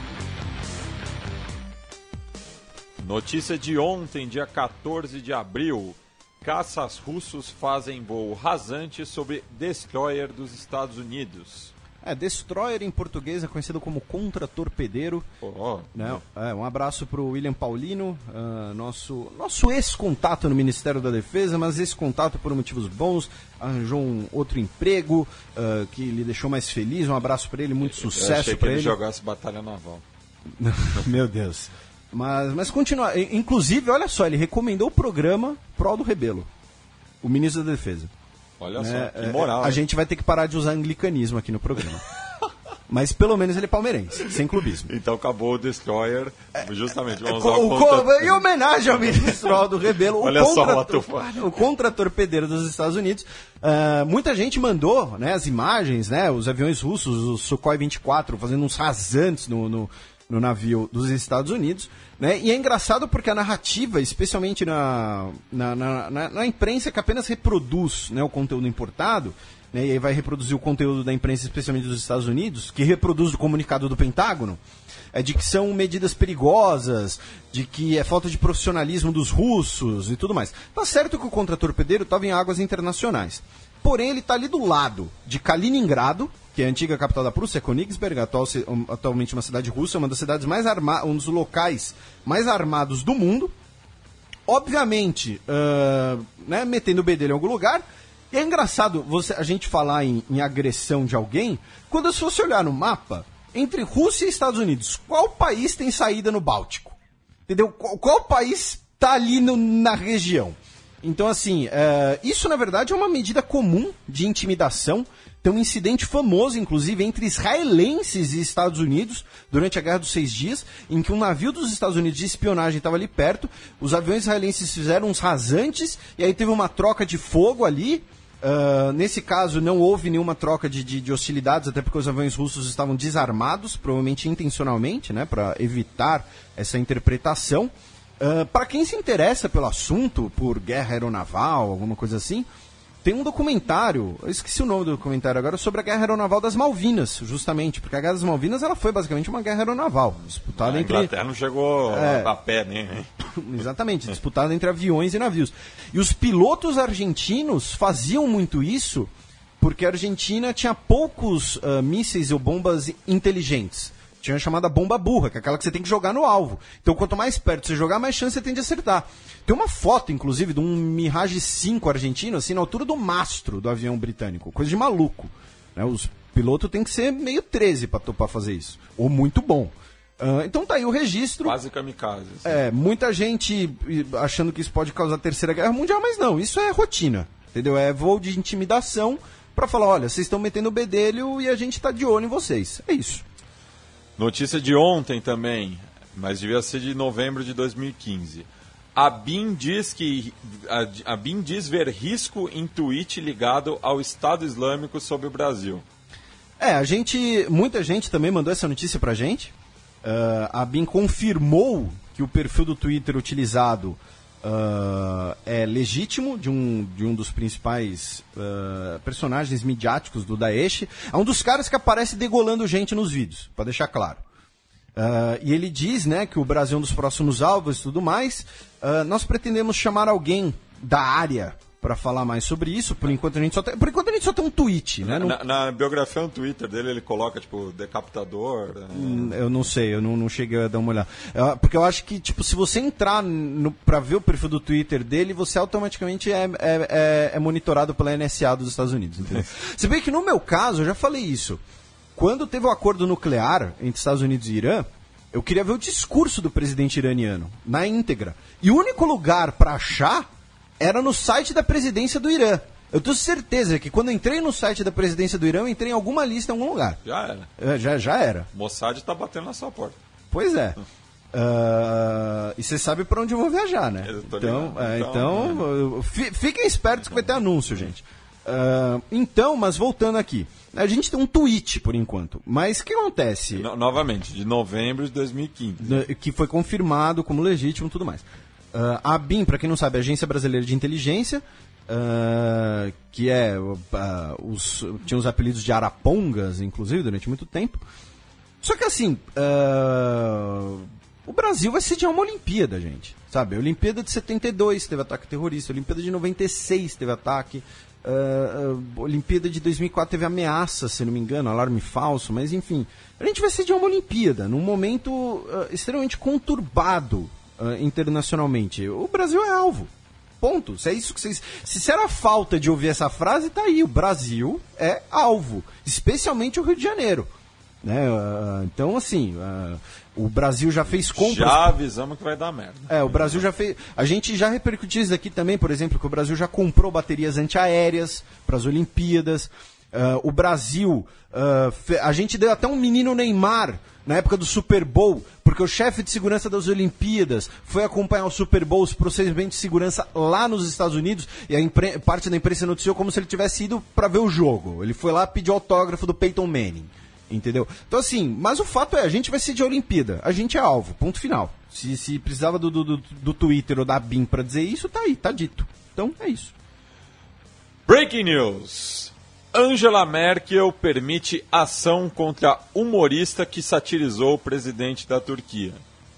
Notícia de ontem, dia 14 de abril. Caças russos fazem voo rasante sobre destroyer dos Estados Unidos. Destroyer em português é conhecido como contratorpedeiro. Né? Um abraço para o William Paulino, nosso ex-contato no Ministério da Defesa, mas esse contato por motivos bons, arranjou um outro emprego que lhe deixou mais feliz. Um abraço para ele, muito sucesso para ele. Ele jogasse Batalha Naval. Meu Deus. Mas continua. Inclusive, olha só, ele recomendou o programa Pro do Rebelo, o ministro da Defesa. Olha só, que moral. A gente vai ter que parar de usar anglicanismo aqui no programa. Mas pelo menos ele é palmeirense, sem clubismo. Então acabou o Destroyer, justamente. Vamos usar em homenagem ao ministro Aldo Rebelo, Olha só, o contratorpedeiro dos Estados Unidos. Muita gente mandou, né, as imagens, né, os aviões russos, o Sukhoi 24, fazendo uns rasantes no navio dos Estados Unidos, né? E é engraçado porque a narrativa, especialmente na imprensa que apenas reproduz, né, o conteúdo importado, né, e aí vai reproduzir o conteúdo da imprensa, especialmente dos Estados Unidos, que reproduz o comunicado do Pentágono, de que são medidas perigosas, de que é falta de profissionalismo dos russos e tudo mais. Tá certo que o contratorpedeiro estava em águas internacionais. Porém, ele está ali do lado de Kaliningrado, que é a antiga capital da Prússia, Königsberg, atualmente uma cidade russa, uma das cidades mais um dos locais mais armados do mundo. Obviamente, né, metendo o bedelho em algum lugar. E é engraçado a gente falar em agressão de alguém, quando se você olhar no mapa, entre Rússia e Estados Unidos, qual país tem saída no Báltico? Entendeu? Qual país está ali na região? Então, assim, isso na verdade é uma medida comum de intimidação. Tem um incidente famoso, inclusive, entre israelenses e Estados Unidos, durante a Guerra dos 6 Dias, em que um navio dos Estados Unidos de espionagem estava ali perto, os aviões israelenses fizeram uns rasantes, e aí teve uma troca de fogo ali. Nesse caso, não houve nenhuma troca de hostilidades, até porque os aviões russos estavam desarmados, provavelmente intencionalmente, né, para evitar essa interpretação. Para quem se interessa pelo assunto, por guerra aeronaval, alguma coisa assim, tem um documentário, eu esqueci o nome do documentário agora, sobre a guerra aeronaval das Malvinas, justamente, porque a guerra das Malvinas ela foi basicamente uma guerra aeronaval, disputada entre... A Inglaterra não chegou a pé, né? Exatamente, disputada entre aviões e navios. E os pilotos argentinos faziam muito isso porque a Argentina tinha poucos mísseis ou bombas inteligentes. Tinha a chamada bomba burra, que é aquela que você tem que jogar no alvo. Então, quanto mais perto você jogar, mais chance você tem de acertar. Tem uma foto, inclusive, de um Mirage 5 argentino, assim, na altura do mastro do avião britânico. Coisa de maluco. Né? Os pilotos têm que ser meio 13 para topar fazer isso. Ou muito bom. Então tá aí o registro. Quase kamikaze. Muita gente achando que isso pode causar a Terceira Guerra Mundial, mas não, isso é rotina. Entendeu? É voo de intimidação para falar, olha, vocês estão metendo o bedelho e a gente tá de olho em vocês. É isso. Notícia de ontem também, mas devia ser de novembro de 2015. A BIM diz ver risco em tweet ligado ao Estado Islâmico sobre o Brasil. Muita gente também mandou essa notícia pra gente. A BIM confirmou que o perfil do Twitter utilizado é legítimo, de um dos principais personagens midiáticos do Daesh. É um dos caras que aparece degolando gente nos vídeos, para deixar claro. E ele diz, né, que o Brasil é um dos próximos alvos e tudo mais. Nós pretendemos chamar alguém da área para falar mais sobre isso. Por enquanto a gente só tem um tweet, né? Na biografia no Twitter dele, ele coloca, tipo, decapitador. Eu não sei, eu não cheguei a dar uma olhada. Porque eu acho que, tipo, se você entrar para ver o perfil do Twitter dele, você automaticamente é monitorado pela NSA dos Estados Unidos, entendeu? Se bem que no meu caso, eu já falei isso. Quando teve o acordo nuclear entre Estados Unidos e Irã, eu queria ver o discurso do presidente iraniano, na íntegra. E o único lugar para achar era no site da presidência do Irã. Eu tenho certeza que quando eu entrei no site da presidência do Irã, eu entrei em alguma lista em algum lugar. Já era. Já era. Mossad tá batendo na sua porta. Pois é. E você sabe para onde eu vou viajar, né? Então, fiquem espertos que vai ter anúncio, gente. Mas voltando aqui. A gente tem um tweet, por enquanto. Mas o que acontece? Novamente, de novembro de 2015. Que foi confirmado como legítimo e tudo mais. A ABIN, para quem não sabe, é a Agência Brasileira de Inteligência, que tinha os apelidos de Arapongas, inclusive, durante muito tempo. Só que assim, o Brasil vai sediar uma Olimpíada, gente. Sabe? A Olimpíada de 72 teve ataque terrorista, a Olimpíada de 96 teve ataque, a Olimpíada de 2004 teve ameaça, se não me engano, alarme falso, mas enfim. A gente vai sediar uma Olimpíada num momento extremamente conturbado internacionalmente. O Brasil é alvo. Ponto. Se é isso que vocês. Se era falta de ouvir essa frase, tá aí. O Brasil é alvo. Especialmente o Rio de Janeiro. Né? Então, assim, o Brasil já fez compras. Já avisamos que vai dar merda. O Brasil já fez. A gente já repercutiu isso aqui também, por exemplo, que o Brasil já comprou baterias antiaéreas para as Olimpíadas. O Brasil. A gente deu até um menino Neymar na época do Super Bowl, porque o chefe de segurança das Olimpíadas foi acompanhar o Super Bowl, os procedimentos de segurança lá nos Estados Unidos, e parte da imprensa noticiou como se ele tivesse ido para ver o jogo. Ele foi lá pedir autógrafo do Peyton Manning, entendeu? Então assim, mas o fato é, a gente vai ser de Olimpíada, a gente é alvo, ponto final. Se precisava do Twitter ou da BIM para dizer isso, tá aí, tá dito. Então é isso. Breaking News. Angela Merkel permite ação contra humorista que satirizou o presidente da Turquia.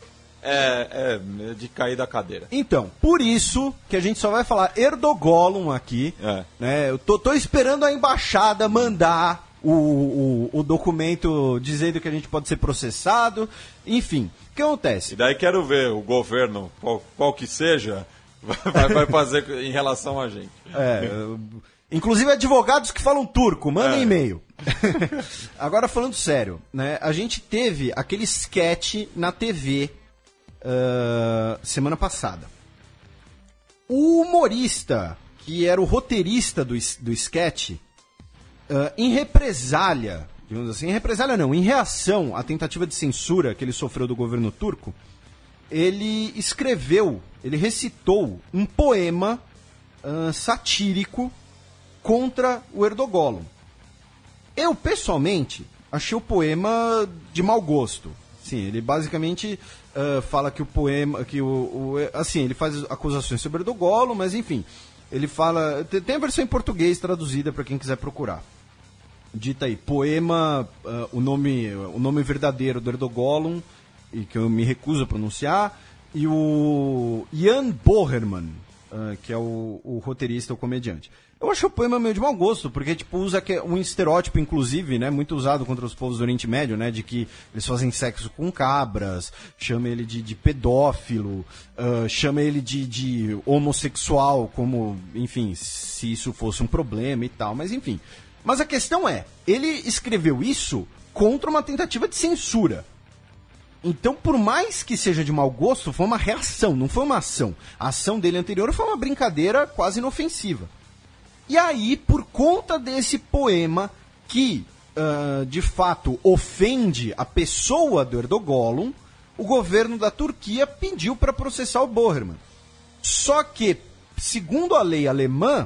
É de cair da cadeira. Então, por isso que a gente só vai falar Erdogan aqui. Né? Eu tô esperando a embaixada mandar o documento dizendo que a gente pode ser processado. Enfim, o que acontece? E daí quero ver o governo, qual que seja, vai fazer em relação a gente. Inclusive advogados que falam turco, mandem e-mail. Agora falando sério, né? A gente teve aquele sketch na TV semana passada. O humorista, que era o roteirista do sketch, em represália, digamos assim, em reação à tentativa de censura que ele sofreu do governo turco, ele recitou um poema satírico contra o Erdogan. Eu, pessoalmente, achei o poema de mau gosto. Sim, ele basicamente fala que o poema... assim, ele faz acusações sobre o Erdogan, mas enfim, ele fala... Tem a versão em português traduzida para quem quiser procurar. Dita aí, poema, o nome verdadeiro do Erdogan, e que eu me recuso a pronunciar, e o Jan Boherman, que é o roteirista, o comediante. Eu achei o poema meio de mau gosto, porque usa um estereótipo, inclusive, né, muito usado contra os povos do Oriente Médio, né, de que eles fazem sexo com cabras, chama ele de pedófilo, chama ele de homossexual, como, enfim, se isso fosse um problema e tal, mas enfim. Mas a questão é, ele escreveu isso contra uma tentativa de censura. Então, por mais que seja de mau gosto, foi uma reação, não foi uma ação. A ação dele anterior foi uma brincadeira quase inofensiva. E aí, por conta desse poema que, de fato, ofende a pessoa do Erdogan, o governo da Turquia pediu para processar o Boherman. Só que, segundo a lei alemã,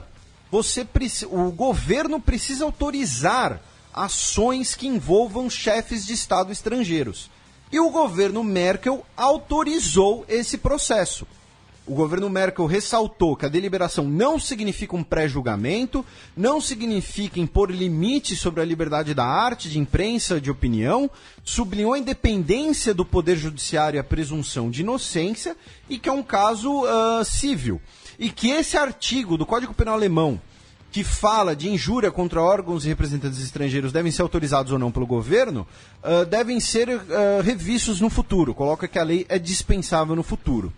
o governo precisa autorizar ações que envolvam chefes de Estado estrangeiros. E o governo Merkel autorizou esse processo. O governo Merkel ressaltou que a deliberação não significa um pré-julgamento, não significa impor limites sobre a liberdade da arte, de imprensa, de opinião, sublinhou a independência do poder judiciário e a presunção de inocência, e que é um caso civil. E que esse artigo do Código Penal alemão, que fala de injúria contra órgãos e representantes estrangeiros devem ser autorizados ou não pelo governo, devem ser revistos no futuro. Coloca que a lei é dispensável no futuro.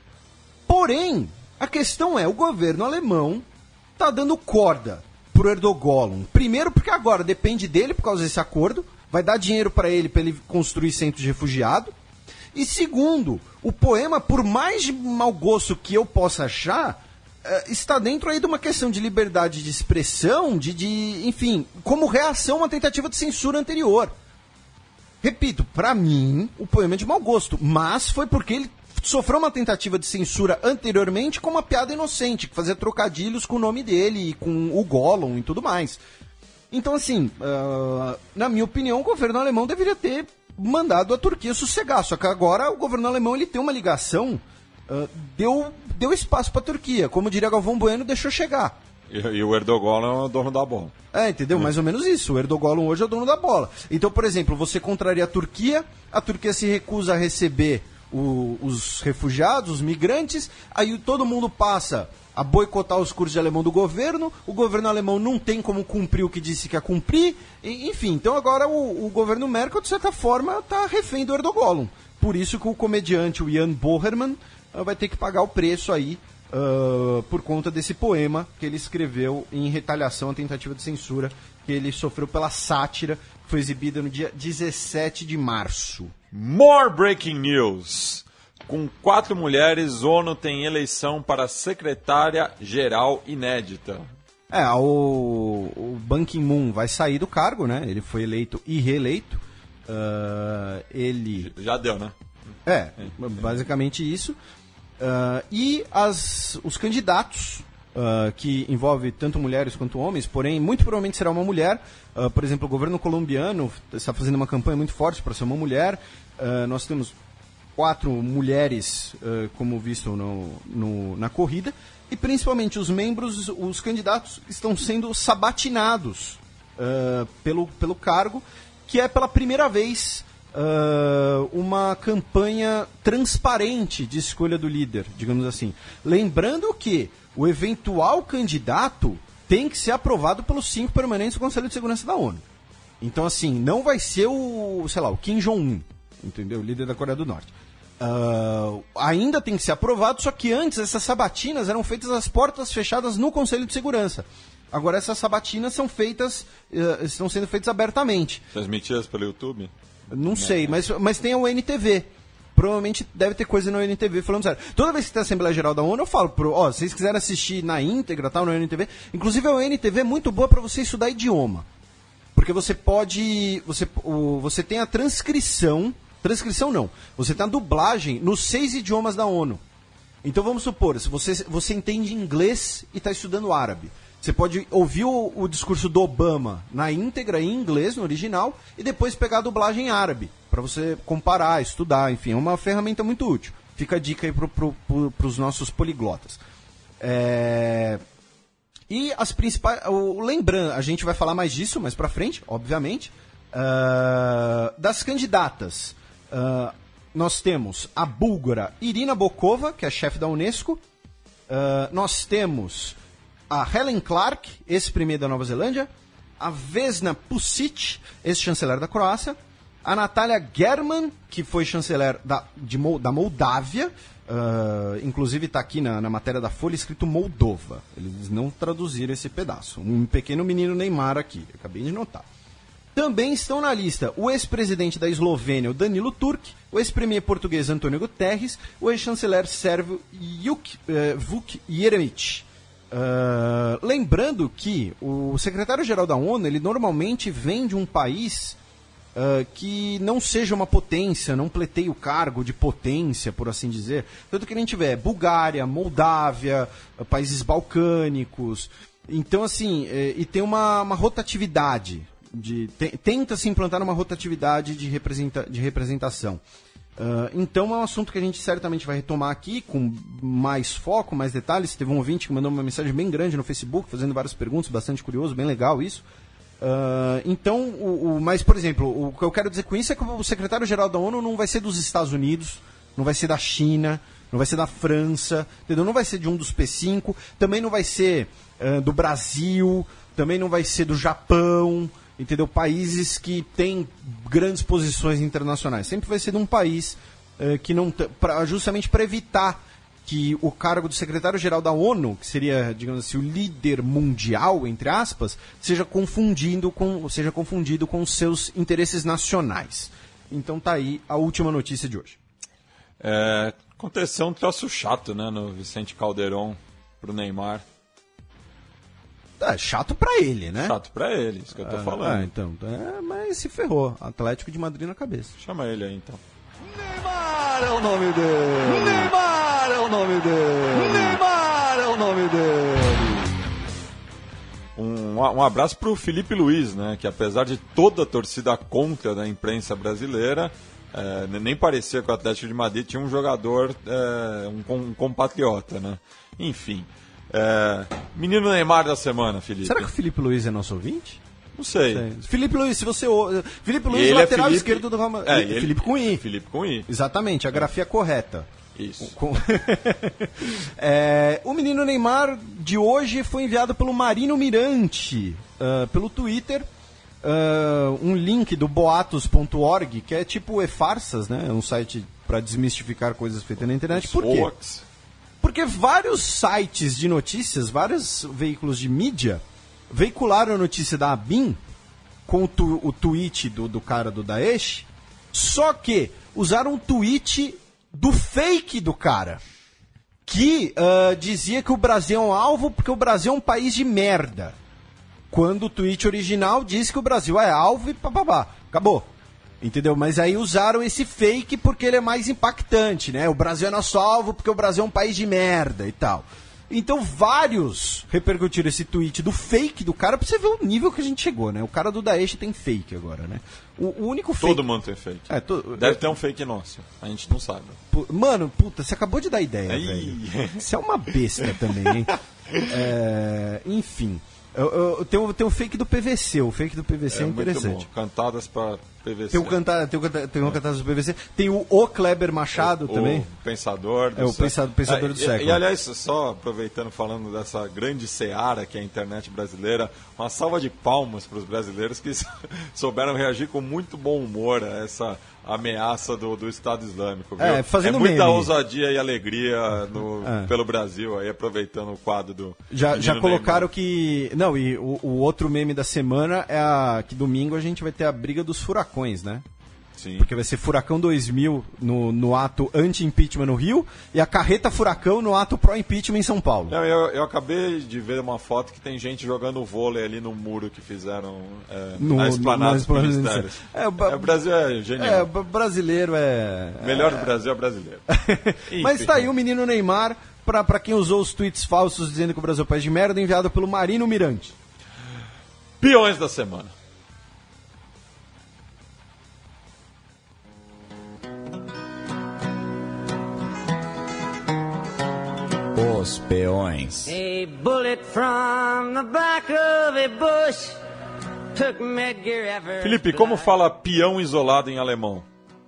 Porém, a questão é, o governo alemão está dando corda pro Erdogan. Primeiro porque agora depende dele por causa desse acordo, vai dar dinheiro para ele construir centro de refugiado. E segundo, o poema, por mais de mau gosto que eu possa achar, está dentro aí de uma questão de liberdade de expressão, enfim, como reação a uma tentativa de censura anterior. Repito, pra mim, o poema é de mau gosto, mas foi porque ele sofreu uma tentativa de censura anteriormente com uma piada inocente, que fazia trocadilhos com o nome dele e com o Gollum e tudo mais. Então, assim, na minha opinião, o governo alemão deveria ter mandado a Turquia sossegar, só que agora o governo alemão ele tem uma ligação, deu espaço pra Turquia, como diria Galvão Bueno, deixou chegar. E o Erdogan é o dono da bola. Entendeu? Mais ou menos isso. O Erdogan hoje é o dono da bola. Então, por exemplo, você contraria a Turquia se recusa a receber os refugiados, os migrantes, aí todo mundo passa a boicotar os cursos de alemão do governo, o governo alemão não tem como cumprir o que disse que ia cumprir, enfim, então agora o governo Merkel, de certa forma, está refém do Erdogan. Por isso que o comediante, o Jan Boherman, vai ter que pagar o preço aí, por conta desse poema que ele escreveu em retaliação à tentativa de censura que ele sofreu pela sátira, que foi exibida no dia 17 de março. More breaking news! Com 4 mulheres, ONU tem eleição para secretária-geral inédita. O Ban Ki-moon vai sair do cargo, né? Ele foi eleito e reeleito. Ele... Já deu, né? Basicamente isso. E os candidatos, que envolve tanto mulheres quanto homens, porém, muito provavelmente será uma mulher. Por exemplo, o governo colombiano está fazendo uma campanha muito forte para ser uma mulher. Nós temos 4 mulheres, como visto na corrida, e principalmente os candidatos estão sendo sabatinados pelo cargo, que é pela primeira vez uma campanha transparente de escolha do líder, digamos assim. Lembrando que o eventual candidato tem que ser aprovado pelos 5 permanentes do Conselho de Segurança da ONU. Então, assim, não vai ser o Kim Jong-un, entendeu? O líder da Coreia do Norte. Ainda tem que ser aprovado, só que antes essas sabatinas eram feitas às portas fechadas no Conselho de Segurança. Agora essas sabatinas estão sendo feitas abertamente. Transmitidas pelo YouTube? Não sei, mas tem a UNTV. Provavelmente deve ter coisa na UNTV, falando sério. Toda vez que tem a Assembleia Geral da ONU, eu falo, se vocês quiserem assistir na íntegra, tal, na UNTV, inclusive a UNTV é muito boa para você estudar idioma. Porque você tem a transcrição não, você tem a dublagem nos 6 idiomas da ONU. Então vamos supor, se você entende inglês e está estudando árabe, você pode ouvir o discurso do Obama na íntegra em inglês, no original, e depois pegar a dublagem em árabe, para você comparar, estudar, enfim, é uma ferramenta muito útil. Fica a dica aí para os nossos poliglotas. E as principais... Lembrando, a gente vai falar mais disso mais para frente, obviamente. Das candidatas, nós temos a búlgara Irina Bokova, que é chefe da Unesco. Nós temos a Helen Clark, ex-premier da Nova Zelândia, a Vesna Pusic, ex-chanceler da Croácia, a Natalia German, que foi chanceler da Moldávia, inclusive está aqui na matéria da Folha escrito Moldova, eles não traduziram esse pedaço, um pequeno menino Neymar aqui, acabei de notar. Também estão na lista o ex-presidente da Eslovênia, o Danilo Turk, o ex-premier português António Guterres, o ex-chanceler sérvio Vuk Jeremić. Lembrando que o secretário-geral da ONU, ele normalmente vem de um país que não seja uma potência, não pleiteie o cargo de potência, por assim dizer. Tanto que a gente vê Bulgária, Moldávia, países balcânicos. Então, assim, e tem uma rotatividade, tenta se implantar uma rotatividade de representação. Então é um assunto que a gente certamente vai retomar aqui com mais foco, mais detalhes. Teve um ouvinte que mandou uma mensagem bem grande no Facebook, fazendo várias perguntas, bastante curioso, bem legal isso. Mas, por exemplo, o que eu quero dizer com isso é que o secretário-geral da ONU não vai ser dos Estados Unidos, não vai ser da China, não vai ser da França, entendeu? Não vai ser de um dos P5, também não vai ser do Brasil, também não vai ser do Japão, entendeu? Países que têm grandes posições internacionais. Sempre vai ser de um país que não... justamente para evitar que o cargo do secretário-geral da ONU, que seria, digamos assim, o líder mundial, entre aspas, seja confundido com os seus interesses nacionais. Então tá aí a última notícia de hoje. Aconteceu um troço chato, né, no Vicente Calderón pro Neymar. chato pra ele, né? Chato pra ele, isso que eu tô falando. Então, mas se ferrou. Atlético de Madrid na cabeça. Chama ele aí, então. Neymar é o nome dele! Neymar é o nome dele! Neymar é o nome dele! Um abraço pro Felipe Luiz, né? Que apesar de toda a torcida contra da imprensa brasileira, nem parecia que o Atlético de Madrid tinha um jogador, um compatriota, né? Enfim. Menino Neymar da semana, Felipe. Será que o Felipe Luiz é nosso ouvinte? Não sei. Felipe Luiz, se você... Felipe Luiz, Ele lateral Felipe... esquerdo do Real Madrid. Felipe com I. Felipe com I. Exatamente, a grafia correta. Isso. O menino Neymar de hoje foi enviado pelo Marino Mirante, pelo Twitter, um link do boatos.org, que é tipo e-farsas, né? É um site para desmistificar coisas feitas na internet. Por quê? Porque vários sites de notícias, vários veículos de mídia veicularam a notícia da ABIN com o tweet do cara do Daesh, só que usaram um tweet do fake do cara, que dizia que o Brasil é um alvo porque o Brasil é um país de merda. Quando o tweet original diz que o Brasil é alvo e papabá. Acabou. Entendeu? Mas aí usaram esse fake porque ele é mais impactante, né? O Brasil é nosso alvo porque o Brasil é um país de merda e tal. Então vários repercutiram esse tweet do fake do cara, pra você ver o nível que a gente chegou, né? O cara do Daesh tem fake agora, né? O único fake... Todo mundo tem fake. Deve ter um fake nosso, a gente não sabe. Mano, puta, você acabou de dar ideia, velho. Você é uma besta também, hein? Enfim... Tem o fake do PVC, o fake do PVC é interessante. Muito bom. Cantadas para PVC. Tem um cantadas do PVC. Tem o Kleber Machado também. O pensador do século. Pensador do século. E aliás, só aproveitando, falando dessa grande seara que é a internet brasileira, uma salva de palmas para os brasileiros que souberam reagir com muito bom humor a essa ameaça do Estado Islâmico. Viu? Fazendo muita meme. ousadia e alegria pelo Brasil, aí aproveitando o quadro do... Já colocaram que... Não, e o outro meme da semana é que domingo a gente vai ter a briga dos furacões, né? Sim. Porque vai ser Furacão 2000 no ato anti-impeachment no Rio e a carreta Furacão no ato pró-impeachment em São Paulo. Não, eu acabei de ver uma foto que tem gente jogando vôlei ali no muro que fizeram na esplanada dos ministérios. O Brasil é genial. O brasileiro é... Melhor do Brasil é brasileiro. Mas tá aí o menino Neymar, pra quem usou os tweets falsos dizendo que o Brasil é um país de merda, enviado pelo Marino Mirante. Peões da semana. Os peões. A bullet from the back of a bush took Medgar Evers. Felipe, como fala peão isolado em alemão?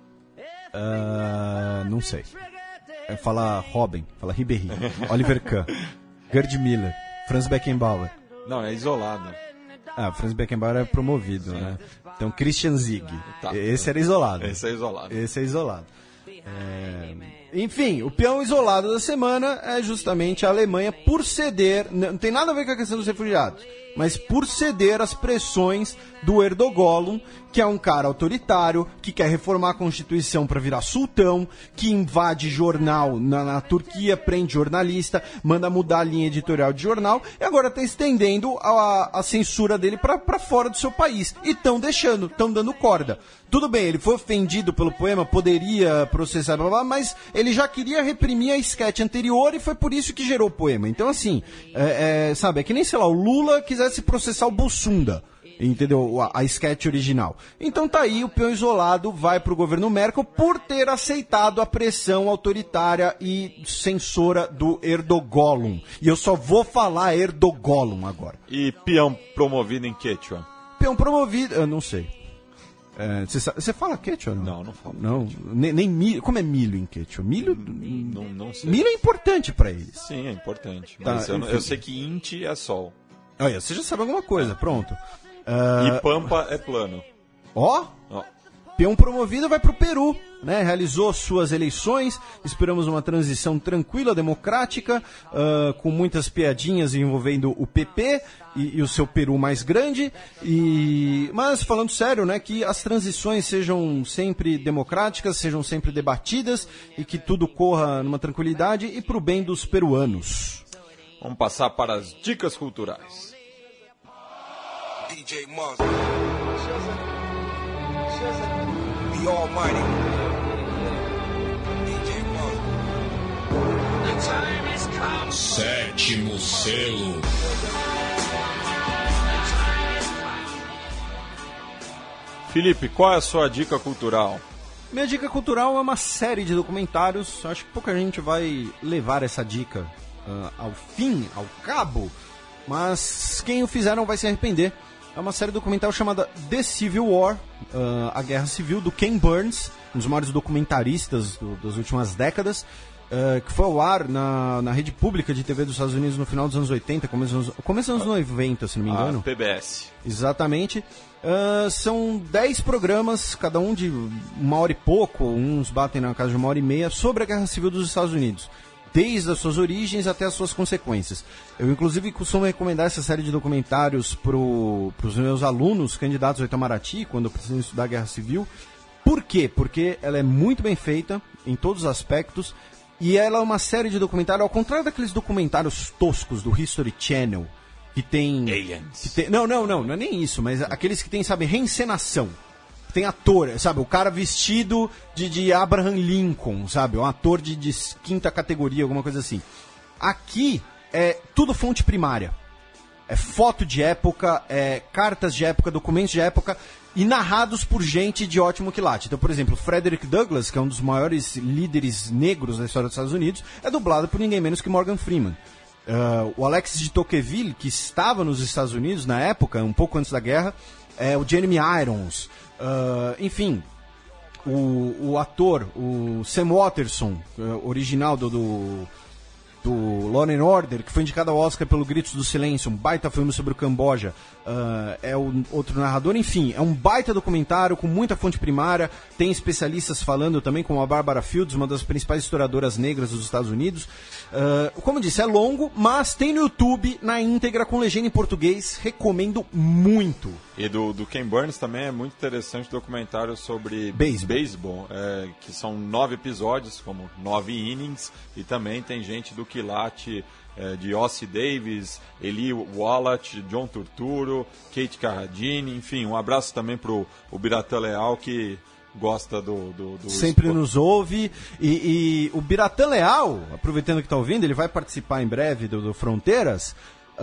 Não sei. Fala Robin, fala Ribéry, Oliver Kahn, Gerd Müller, Franz Beckenbauer. Não, é isolado. Franz Beckenbauer é promovido, né? Então Christian Zieg. Esse era isolado. Esse é isolado. Enfim, o peão isolado da semana é justamente a Alemanha por ceder, não tem nada a ver com a questão dos refugiados, mas por ceder às pressões do Erdogan, que é um cara autoritário, que quer reformar a Constituição para virar sultão, que invade jornal na Turquia, prende jornalista, manda mudar a linha editorial de jornal, e agora está estendendo a censura dele para fora do seu país. E estão dando corda. Tudo bem, ele foi ofendido pelo poema, poderia processar, blá, blá, mas ele já queria reprimir a esquete anterior e foi por isso que gerou o poema. Então, assim, sabe, é que nem, sei lá, o Lula quisesse processar o Bolsonaro. Entendeu? A sketch original. Então tá aí, o peão isolado vai pro governo Merkel por ter aceitado a pressão autoritária e censora do Erdogan. E eu só vou falar Erdogan agora. E peão promovido em Quechua? Peão promovido, eu não sei. Você fala Quechua? Não, não falo. Não, nem milho. Como é milho em Quechua? Milho? Não sei. Milho é importante pra eles. Sim, é importante. Tá, Mas eu sei que Inti é sol. Olha, você já sabe alguma coisa, pronto. E Pampa é plano. Ó, peão promovido vai pro Peru, né? Realizou suas eleições, esperamos uma transição tranquila, democrática, com muitas piadinhas envolvendo o PP e o seu Peru mais grande, mas falando sério, né, que as transições sejam sempre democráticas, sejam sempre debatidas e que tudo corra numa tranquilidade e pro bem dos peruanos. Vamos passar para as dicas culturais. DJ Muggs. The Almighty. DJ Muggs. The time has come. Sétimo selo. Felipe, qual é a sua dica cultural? Minha dica cultural é uma série de documentários. Acho que pouca gente vai levar essa dica ao fim, ao cabo, mas quem o fizer não vai se arrepender. É uma série documental chamada The Civil War, a Guerra Civil, do Ken Burns, um dos maiores documentaristas das últimas décadas, que foi ao ar na rede pública de TV dos Estados Unidos no final dos anos 80, começo dos anos 90, se não me engano. PBS. Exatamente. São 10 programas, cada um de 1 hora e pouco, uns batem na casa de 1h30, sobre a Guerra Civil dos Estados Unidos, desde as suas origens até as suas consequências. Eu, inclusive, costumo recomendar essa série de documentários para os meus alunos, candidatos ao Itamaraty, quando precisam estudar a Guerra Civil. Por quê? Porque ela é muito bem feita, em todos os aspectos, e ela é uma série de documentários, ao contrário daqueles documentários toscos do History Channel, que tem... Aliens. Não é nem isso, mas aqueles que tem, sabe, reencenação. Tem ator, sabe, o cara vestido de Abraham Lincoln, sabe, um ator de quinta categoria, alguma coisa assim. Aqui é tudo fonte primária. É foto de época, é cartas de época, documentos de época e narrados por gente de ótimo quilate. Então, por exemplo, Frederick Douglass, que é um dos maiores líderes negros da história dos Estados Unidos, é dublado por ninguém menos que Morgan Freeman. O Alexis de Tocqueville, que estava nos Estados Unidos na época, um pouco antes da guerra, o Jeremy Irons, enfim, o ator, o Sam Waterston, original do Law & Order, que foi indicado ao Oscar pelo Gritos do Silêncio, um baita filme sobre o Camboja, é o outro narrador. Enfim, é um baita documentário com muita fonte primária, tem especialistas falando também, como a Barbara Fields, uma das principais historiadoras negras dos Estados Unidos. Como eu disse, é longo, mas tem no YouTube, na íntegra, com legenda em português, recomendo muito. E do Ken Burns também é muito interessante o documentário sobre beisebol, que são 9 episódios, como 9 innings, e também tem gente do quilate de Ossie Davis, Eli Wallach, John Turturro, Kate Carradine, enfim, um abraço também pro Biratã Leal, que gosta do sempre nos ouve, e o Biratã Leal, aproveitando que está ouvindo, ele vai participar em breve do Fronteiras.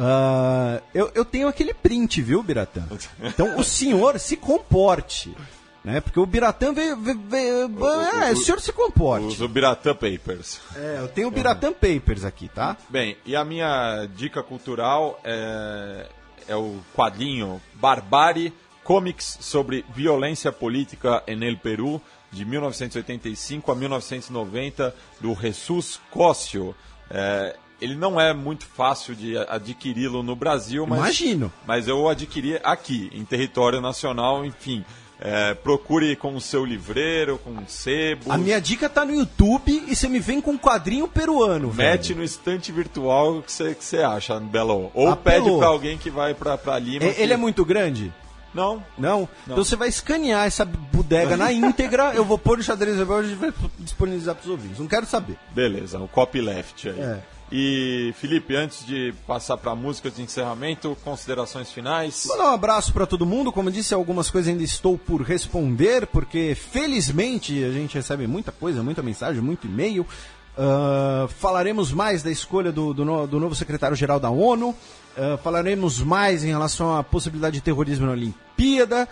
Eu tenho aquele print, viu, Biratã? Então o senhor se comporte, né? Porque o Biratã veio o senhor se comporte. Os Biratã Papers. Eu tenho o Biratã Papers aqui, tá? Bem, e a minha dica cultural é o quadrinho Barbárie, Comics sobre violência política en el Perú, de 1985 a 1990, do Jesus Cóssio. Ele não é muito fácil de adquiri-lo no Brasil, mas eu adquiri aqui, em território nacional, enfim. Procure com o seu livreiro, com sebo. A minha dica tá no YouTube e você me vem com um quadrinho peruano, mete velho. No estante virtual que você acha, Belo. Ou pede pra alguém que vai pra Lima. Ele é muito grande? Não. Então você vai escanear essa bodega na íntegra, eu vou pôr no Xadrez Verbal e a gente vai disponibilizar pros ouvintes. Não quero saber. Beleza, o copyleft aí. E, Felipe, antes de passar para a música de encerramento, considerações finais? Vou dar um abraço para todo mundo. Como eu disse, algumas coisas ainda estou por responder, porque felizmente a gente recebe muita coisa, muita mensagem, muito e-mail. Falaremos mais da escolha do novo secretário-geral da ONU. Falaremos mais em relação à possibilidade de terrorismo na Olimpíada.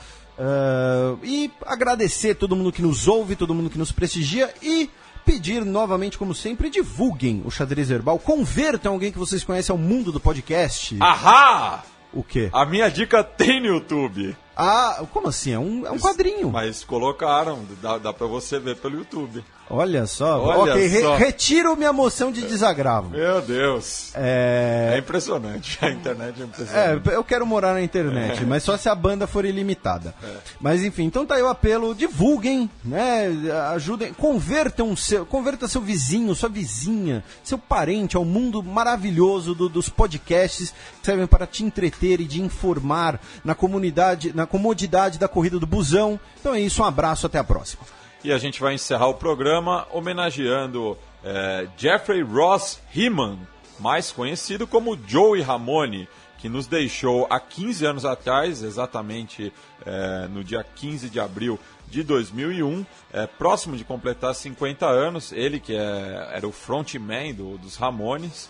E agradecer todo mundo que nos ouve, todo mundo que nos prestigia e pedir novamente, como sempre, divulguem o Xadrez Verbal, convertam alguém que vocês conhecem ao mundo do podcast. Ahá! O quê? A minha dica tem no YouTube. Como assim? É um quadrinho. Mas colocaram, dá pra você ver pelo YouTube. Olha só. Retiro minha moção de desagravo. Meu Deus. É impressionante. A internet é impressionante. Eu quero morar na internet, mas só se a banda for ilimitada. Mas enfim, então tá aí o apelo, divulguem, né? Ajudem, converta seu vizinho, sua vizinha, seu parente ao mundo maravilhoso dos podcasts que servem para te entreter e de informar na comodidade da corrida do busão. Então é isso, um abraço, até a próxima. E a gente vai encerrar o programa homenageando Jeffrey Ross Heeman, mais conhecido como Joey Ramone, que nos deixou há 15 anos atrás, exatamente no dia 15 de abril de 2001, próximo de completar 50 anos, ele que era o frontman dos Ramones,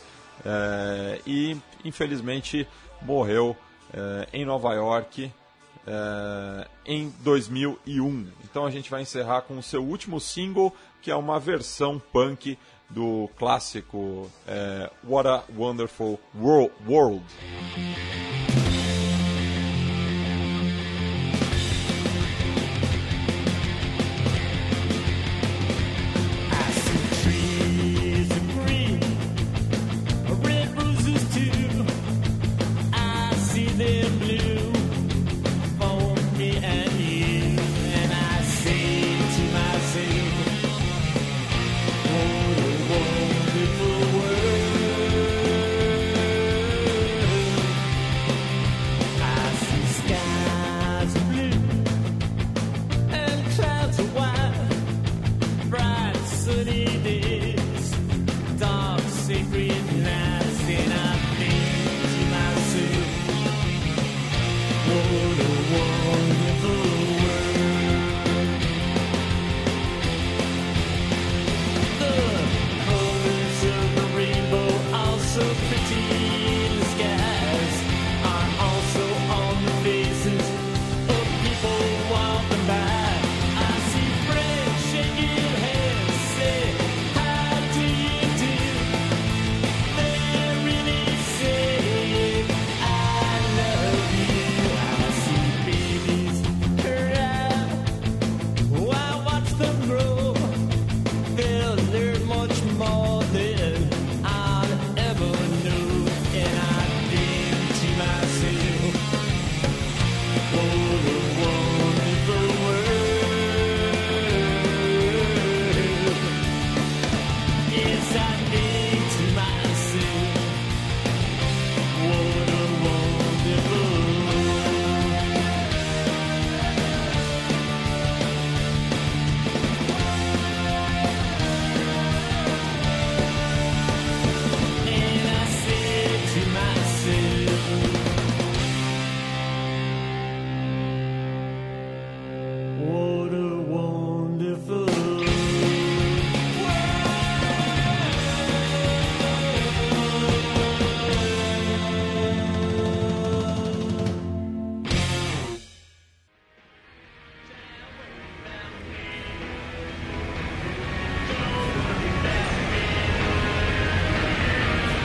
e infelizmente morreu em Nova York em 2001. Então a gente vai encerrar com o seu último single, que é uma versão punk do clássico What a Wonderful World. Yes, I did.